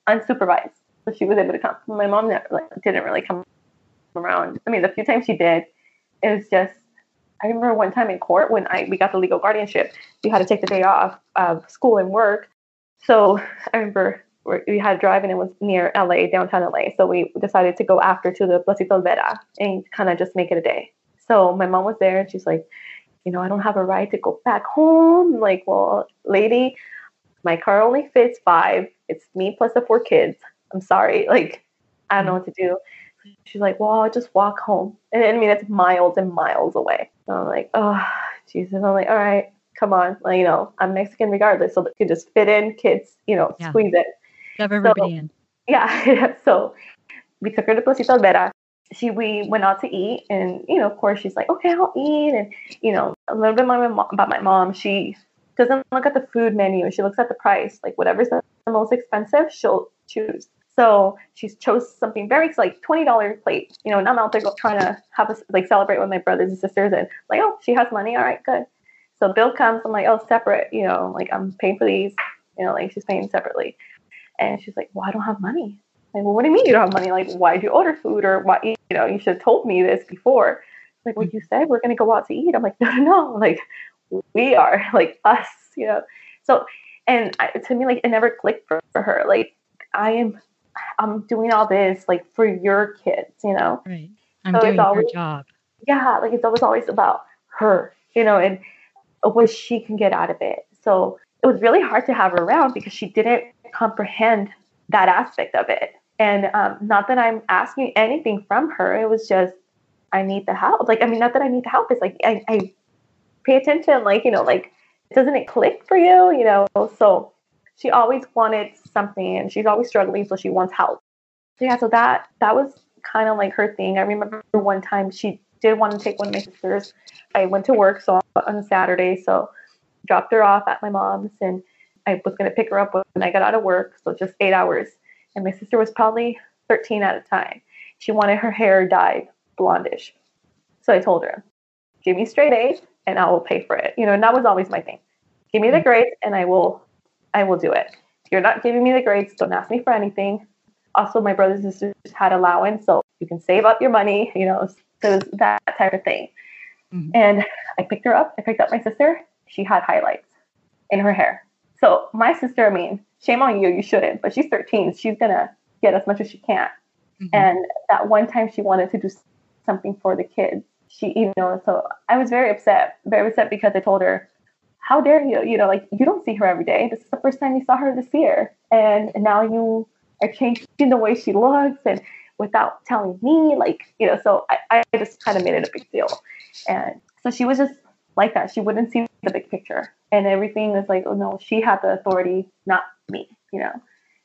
unsupervised. So she was able to come. My mom never, like, didn't really come around. I mean, the few times she did, it was just, I remember one time in court when I we got the legal guardianship, we had to take the day off of school and work. So I remember we had to drive, and it was near L A, downtown L A. So we decided to go after to the Placito Olvera and kind of just make it a day. So my mom was there, and she's like, you know, I don't have a ride to go back home. I'm like, well, lady, my car only fits five. It's me plus the four kids. I'm sorry. Like, I don't know what to do. She's like, well, I'll just walk home. And I mean, it's miles and miles away. So I'm like, oh, Jesus. I'm like, all right, come on. Well, you know, I'm Mexican regardless. So you just fit in, kids, you know, yeah. squeeze it. Shove everybody so, in. Yeah. So we took her to Placito Olvera. She, we went out to eat, and, you know, of course she's like, okay, I'll eat. And, you know, a little bit about my mom, about my mom. She doesn't look at the food menu. She looks at the price. Like, whatever's the most expensive, she'll choose. So she chose something very, like, twenty dollars plate. You know, and I'm out there trying to have a, like, celebrate with my brothers and sisters, and like, oh, she has money. All right, good. So bill comes. I'm like, oh, separate. You know, like, I'm paying for these. You know, like, she's paying separately. And she's like, well, I don't have money. Like, well, what do you mean you don't have money? Like, why'd you order food? Or why, you know, you should have told me this before. Like, well, you said we're going to go out to eat. I'm like, no, no, no. Like, we are, like, us, you know. So, and I, to me, like, it never clicked for, for her. Like, I am, I'm doing all this, like, for your kids, you know. Right. I'm so doing always, your job. Yeah, like, it's always, always about her, you know, and what she can get out of it. So it was really hard to have her around because she didn't comprehend that aspect of it. And um, not that I'm asking anything from her. It was just, I need the help. Like, I mean, not that I need the help. It's like, I, I pay attention. Like, you know, like, doesn't it click for you? You know, so she always wanted something, and she's always struggling. So she wants help. So yeah, so that, that was kind of like her thing. I remember one time she did want to take one of my sisters. I went to work so on Saturday. So dropped her off at my mom's, and I was going to pick her up when I got out of work. So just eight hours. And my sister was probably thirteen at the time. She wanted her hair dyed blondish. So I told her, give me straight A's and I will pay for it. You know, and that was always my thing. Give me the grades and I will, I will do it. If you're not giving me the grades, don't ask me for anything. Also, my brothers and sisters had allowance, so you can save up your money, you know, so it was that type of thing. Mm-hmm. And I picked her up. I picked up my sister. She had highlights in her hair. So my sister, I mean, shame on you, you shouldn't, but she's thirteen. She's going to get as much as she can. Mm-hmm. And that one time she wanted to do something for the kids. She, you know, so I was very upset, very upset because I told her, how dare you, you know, like, you don't see her every day. This is the first time you saw her this year. And now you are changing the way she looks, and without telling me, like, you know, so I, I just kind of made it a big deal. And so she was just like that. She wouldn't see the big picture. And everything was like, oh no, she had the authority, not me, you know.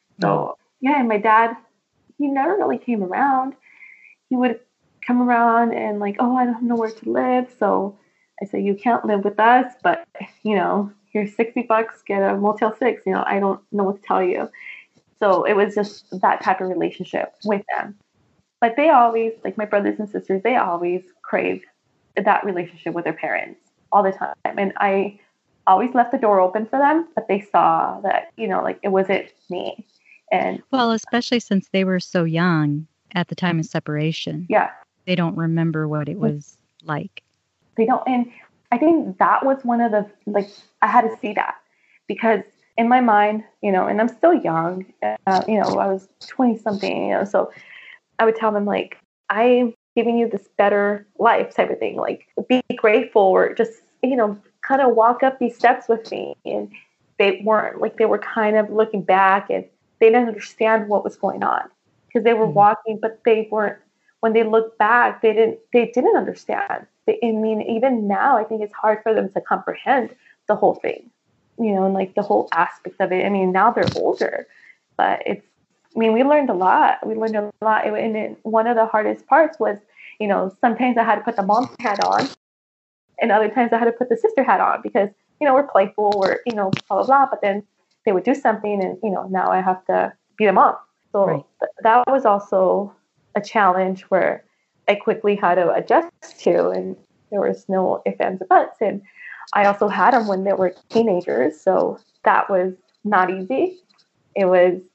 So yeah, and my dad, he never really came around. He would come around and like, oh, I don't know where to live. So I said, you can't live with us, but you know, here's sixty bucks, get a Motel six. You know, I don't know what to tell you. So it was just that type of relationship with them. But they always, like my brothers and sisters, they always craved that relationship with their parents all the time. And I always left the door open for them, but they saw that, you know, like it wasn't me. And well, especially since they were so young at the time of separation. Yeah. They don't remember what it was like. They don't. And I think that was one of the, like, I had to see that because in my mind, you know, and I'm still young, uh, you know, I was twenty something, you know, so I would tell them like, I'm giving you this better life type of thing. Like, be grateful, or just, you know, kind of walk up these steps with me. And they weren't, like, they were kind of looking back and they didn't understand what was going on because they were mm-hmm. walking, but they weren't, when they looked back, they didn't, they didn't understand. They, I mean, even now, I think it's hard for them to comprehend the whole thing, you know, and like the whole aspect of it. I mean, now they're older, but it's, I mean, we learned a lot. We learned a lot. And it, one of the hardest parts was, you know, sometimes I had to put the mom hat on and other times I had to put the sister hat on because, you know, we're playful, we're, you know, blah, blah, blah. But then they would do something and, you know, now I have to be the mom. So right. th- that was also a challenge where I quickly had to adjust to, and there was no ifs, ands, or buts. And I also had them when they were teenagers. So that was not easy. It was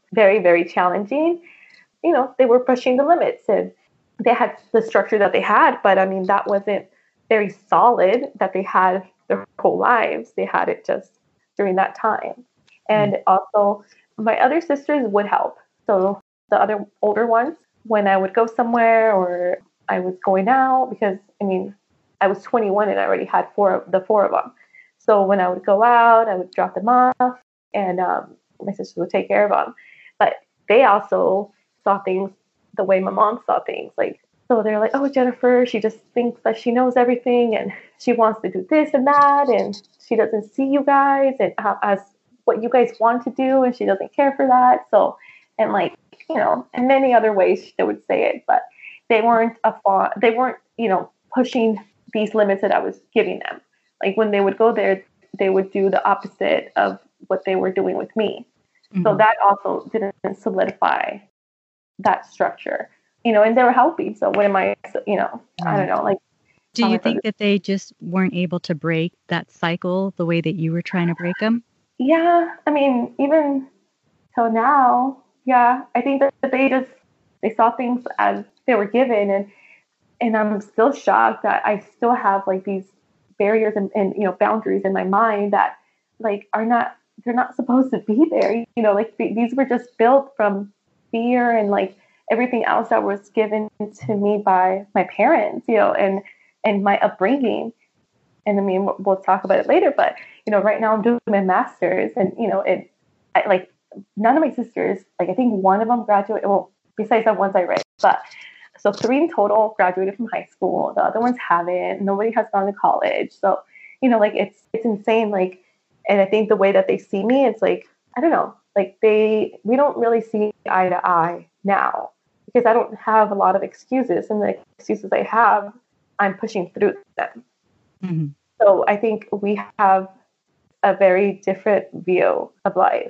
very, very challenging. You know, they were pushing the limits and they had the structure that they had, but I mean, that wasn't very solid that they had their whole lives. They had it just during that time. And mm. also, my other sisters would help. So the other older ones, when I would go somewhere or I was going out, because I mean, I was twenty-one and I already had four of the four of them. So when I would go out, I would drop them off, and um, my sisters would take care of them. But they also saw things the way my mom saw things. Like, so they're like, oh, Jennifer, she just thinks that she knows everything and she wants to do this and that. And she doesn't see you guys and how, as what you guys want to do. And she doesn't care for that. So, and like, you know, in many other ways they would say it, but they weren't a fa- they weren't, you know, pushing these limits that I was giving them. Like when they would go there, they would do the opposite of what they were doing with me. Mm-hmm. So that also didn't solidify that structure, you know, and they were helping. So what am I, you know, right. I don't know, like. Do you think that they just weren't able to break that cycle the way that you were trying to break them? Yeah. I mean, even till now, yeah, I think that they just, they saw things as they were given. And, and I'm still shocked that I still have like these barriers and, and, you know, boundaries in my mind that like are not, they're not supposed to be there. You know, like these were just built from fear and like everything else that was given to me by my parents, you know, and, and my upbringing. And I mean, we'll talk about it later, but, you know, right now I'm doing my master's and, you know, it I, like none of my sisters, like I think one of them graduated, well, besides the ones I read, but so three in total graduated from high school. The other ones haven't. Nobody has gone to college. So, you know, like it's, it's insane. Like, and I think the way that they see me, it's like, I don't know, like they, we don't really see eye to eye now because I don't have a lot of excuses, and the excuses I have, I'm pushing through them. Mm-hmm. So I think we have a very different view of life.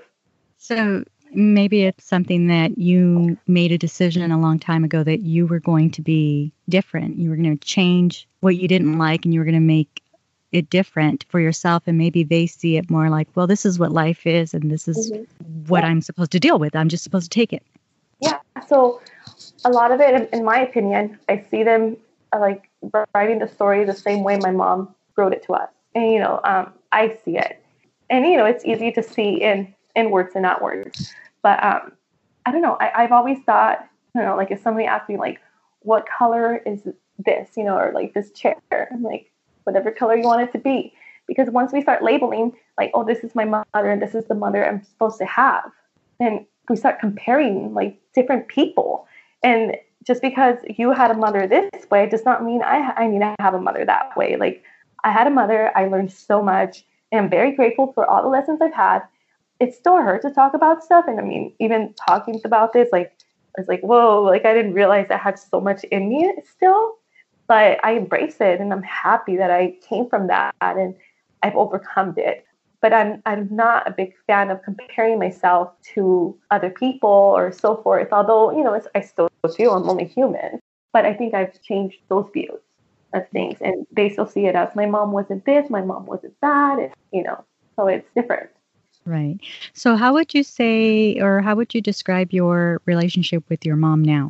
So maybe it's something that you made a decision a long time ago that you were going to be different. You were going to change what you didn't like and you were going to make it different for yourself. And maybe they see it more like, well, this is what life is and this is mm-hmm. what yeah. I'm supposed to deal with. I'm just supposed to take it. Yeah. So a lot of it, in my opinion, I see them uh, like writing the story the same way my mom wrote it to us. And, you know, um, I see it. And, you know, it's easy to see in, in words and not words. But um, I don't know. I, I've always thought, you know, like if somebody asked me, like, what color is this, you know, or like this chair, I'm like, whatever color you want it to be. Because once we start labeling, like, oh, this is my mother and this is the mother I'm supposed to have, then we start comparing like different people. And just because you had a mother this way does not mean I, I need to have a mother that way. Like, I had a mother, I learned so much, and I'm very grateful for all the lessons I've had. It still hurts to talk about stuff. And I mean, even talking about this, like, I was like, whoa, like I didn't realize I had so much in me still, but I embrace it. And I'm happy that I came from that and I've overcome it. But I'm I'm not a big fan of comparing myself to other people or so forth. Although, you know, it's, I still feel I'm only human. But I think I've changed those views of things. And they still see it as my mom wasn't this, my mom wasn't that. And, you know, so it's different. Right. So how would you say, or how would you describe your relationship with your mom now?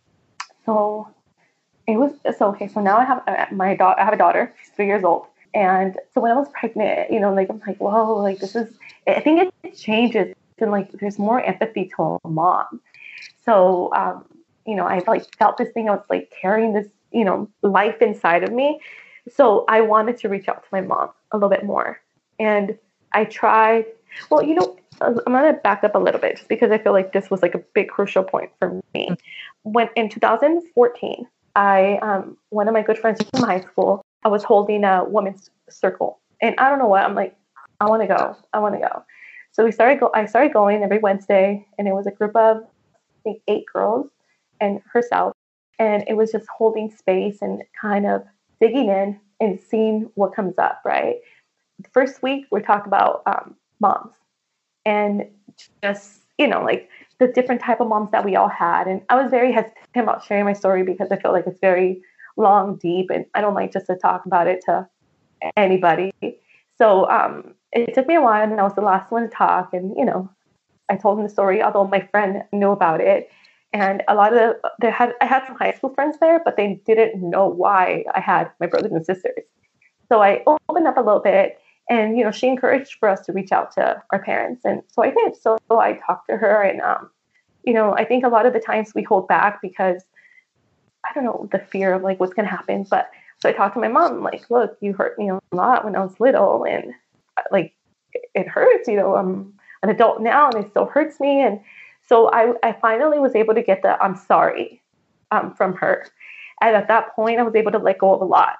So it was, so, okay, so now I have uh, my daughter, I have a daughter, she's three years old. And so when I was pregnant, you know, like, I'm like, whoa, like this is, I think it changes and like, there's more empathy to a mom. So, um, you know, I like felt this thing, I was like carrying this, you know, life inside of me. So I wanted to reach out to my mom a little bit more. And I tried, well, you know, I'm going to back up a little bit just because I feel like this was like a big crucial point for me. When in two thousand fourteen, I, um, one of my good friends from high school, I was holding a women's circle, and I don't know what, I'm like, I want to go. I want to go. So we started go. I started going every Wednesday, and it was a group of, I think, eight girls and herself. And it was just holding space and kind of digging in and seeing what comes up, right? The first week, we talked about um, moms and just, you know, like the different type of moms that we all had. And I was very hesitant about sharing my story because I feel like it's very long, deep, and I don't like just to talk about it to anybody. So um, it took me a while, and I was the last one to talk. And, you know, I told him the story, although my friend knew about it. And a lot of they had I had some high school friends there, but they didn't know why I had my brothers and sisters. So I opened up a little bit, and you know, she encouraged for us to reach out to our parents, and so I did. So I talked to her, and um, you know, I think a lot of the times we hold back because I don't know, the fear of like what's gonna happen. But so I talked to my mom, like, look, you hurt me a lot when I was little, and like it hurts. You know, I'm an adult now, and it still hurts me, and so I, I finally was able to get the I'm sorry um, from her. And at that point, I was able to let go of a lot.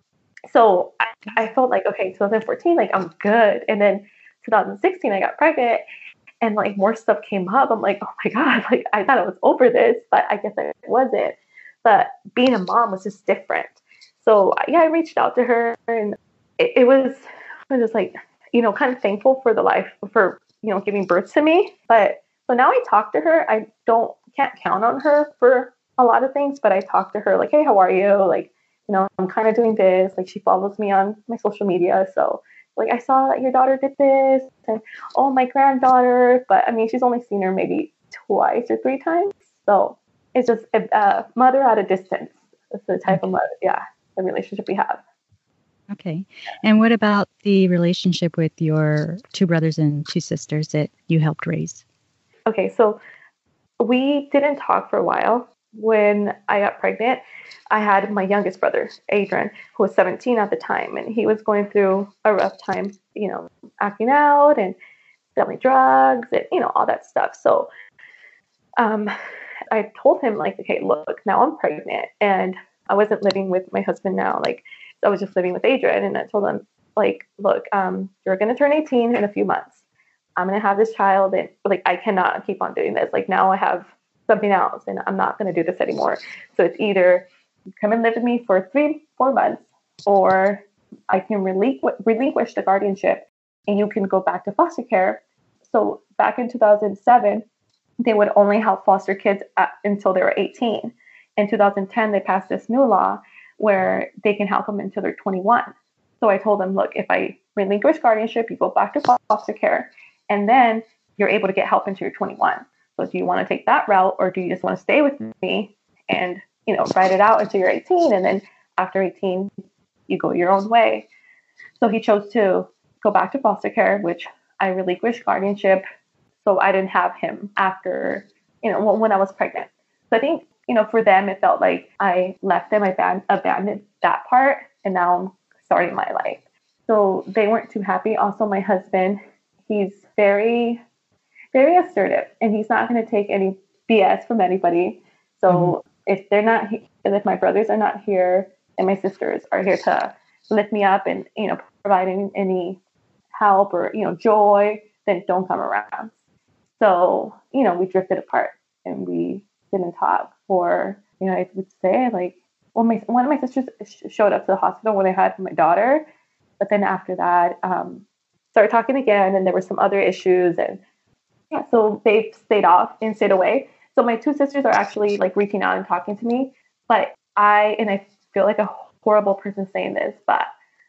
So I, I felt like, okay, twenty fourteen, like I'm good. And then twenty sixteen, I got pregnant and like more stuff came up. I'm like, oh my God, like I thought I was over this, but I guess I wasn't. But being a mom was just different. So yeah, I reached out to her, and it, it was, I was just like, you know, kind of thankful for the life, for, you know, giving birth to me. But so now I talk to her. I don't, can't count on her for a lot of things, but I talk to her like, hey, how are you? Like, you know, I'm kind of doing this. Like, she follows me on my social media. So like, I saw that your daughter did this, and oh, my granddaughter. But I mean, she's only seen her maybe twice or three times. So it's just a, a mother at a distance. That's the type of mother, yeah, the relationship we have. Okay. And what about the relationship with your two brothers and two sisters that you helped raise? Okay, so we didn't talk for a while. When I got pregnant, I had my youngest brother, Adrian, who was seventeen at the time, and he was going through a rough time, you know, acting out and selling drugs and, you know, all that stuff. So um, I told him, like, okay, look, now I'm pregnant, and I wasn't living with my husband now. Like, I was just living with Adrian, and I told him, like, look, um, you're going to turn eighteen in a few months. I'm going to have this child, and like, I cannot keep on doing this. Like, now I have something else, and I'm not going to do this anymore. So it's either you come and live with me for three, four months, or I can relinqu- relinquish the guardianship and you can go back to foster care. So back in two thousand seven, they would only help foster kids at, until they were eighteen. In two thousand ten, they passed this new law where they can help them until they're twenty-one. So I told them, look, if I relinquish guardianship, you go back to foster care, and then you're able to get help until you're twenty-one. So do you want to take that route, or do you just want to stay with me and, you know, ride it out until you're eighteen, and then after eighteen, you go your own way? So he chose to go back to foster care, which I relinquished guardianship, so I didn't have him after, you know, when I was pregnant. So I think, you know, for them, it felt like I left them, I aban- abandoned that part, and now I'm starting my life. So they weren't too happy. Also, my husband, he's very, very assertive, and he's not going to take any B S from anybody. So mm-hmm. if they're not, he- if my brothers are not here, and my sisters are here to lift me up and, you know, provide any, any help or, you know, joy, then don't come around. So, you know, we drifted apart, and we didn't talk for, you know, I would say like, well, my, one of my sisters sh- showed up to the hospital when I had my daughter, but then after that, um, started talking again, and there were some other issues, and yeah, so they stayed off and stayed away. So my two sisters are actually like reaching out and talking to me, but I, and I feel like a horrible person saying this, but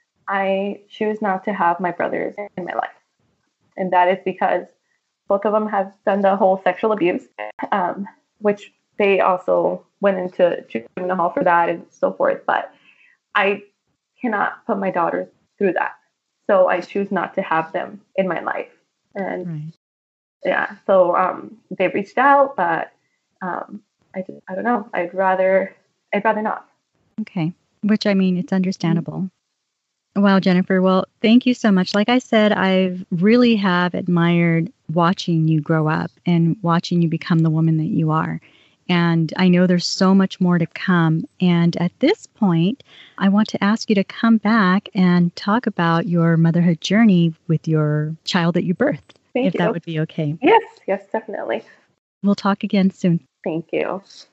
I choose not to have my brothers in my life. And that is because both of them have done the whole sexual abuse, um, which they also went into juvenile hall for that and so forth. But I cannot put my daughters through that. So I choose not to have them in my life. And right. yeah, so um, they reached out, but um, I just, I don't know. I'd rather, I'd rather not. Okay. Which, I mean, it's understandable. Mm-hmm. Wow, Jennifer. Well, thank you so much. Like I said, I really have admired watching you grow up and watching you become the woman that you are. And I know there's so much more to come. And at this point, I want to ask you to come back and talk about your motherhood journey with your child that you birthed. Thank if you. that would be okay. Yes, yes, definitely. We'll talk again soon. Thank you.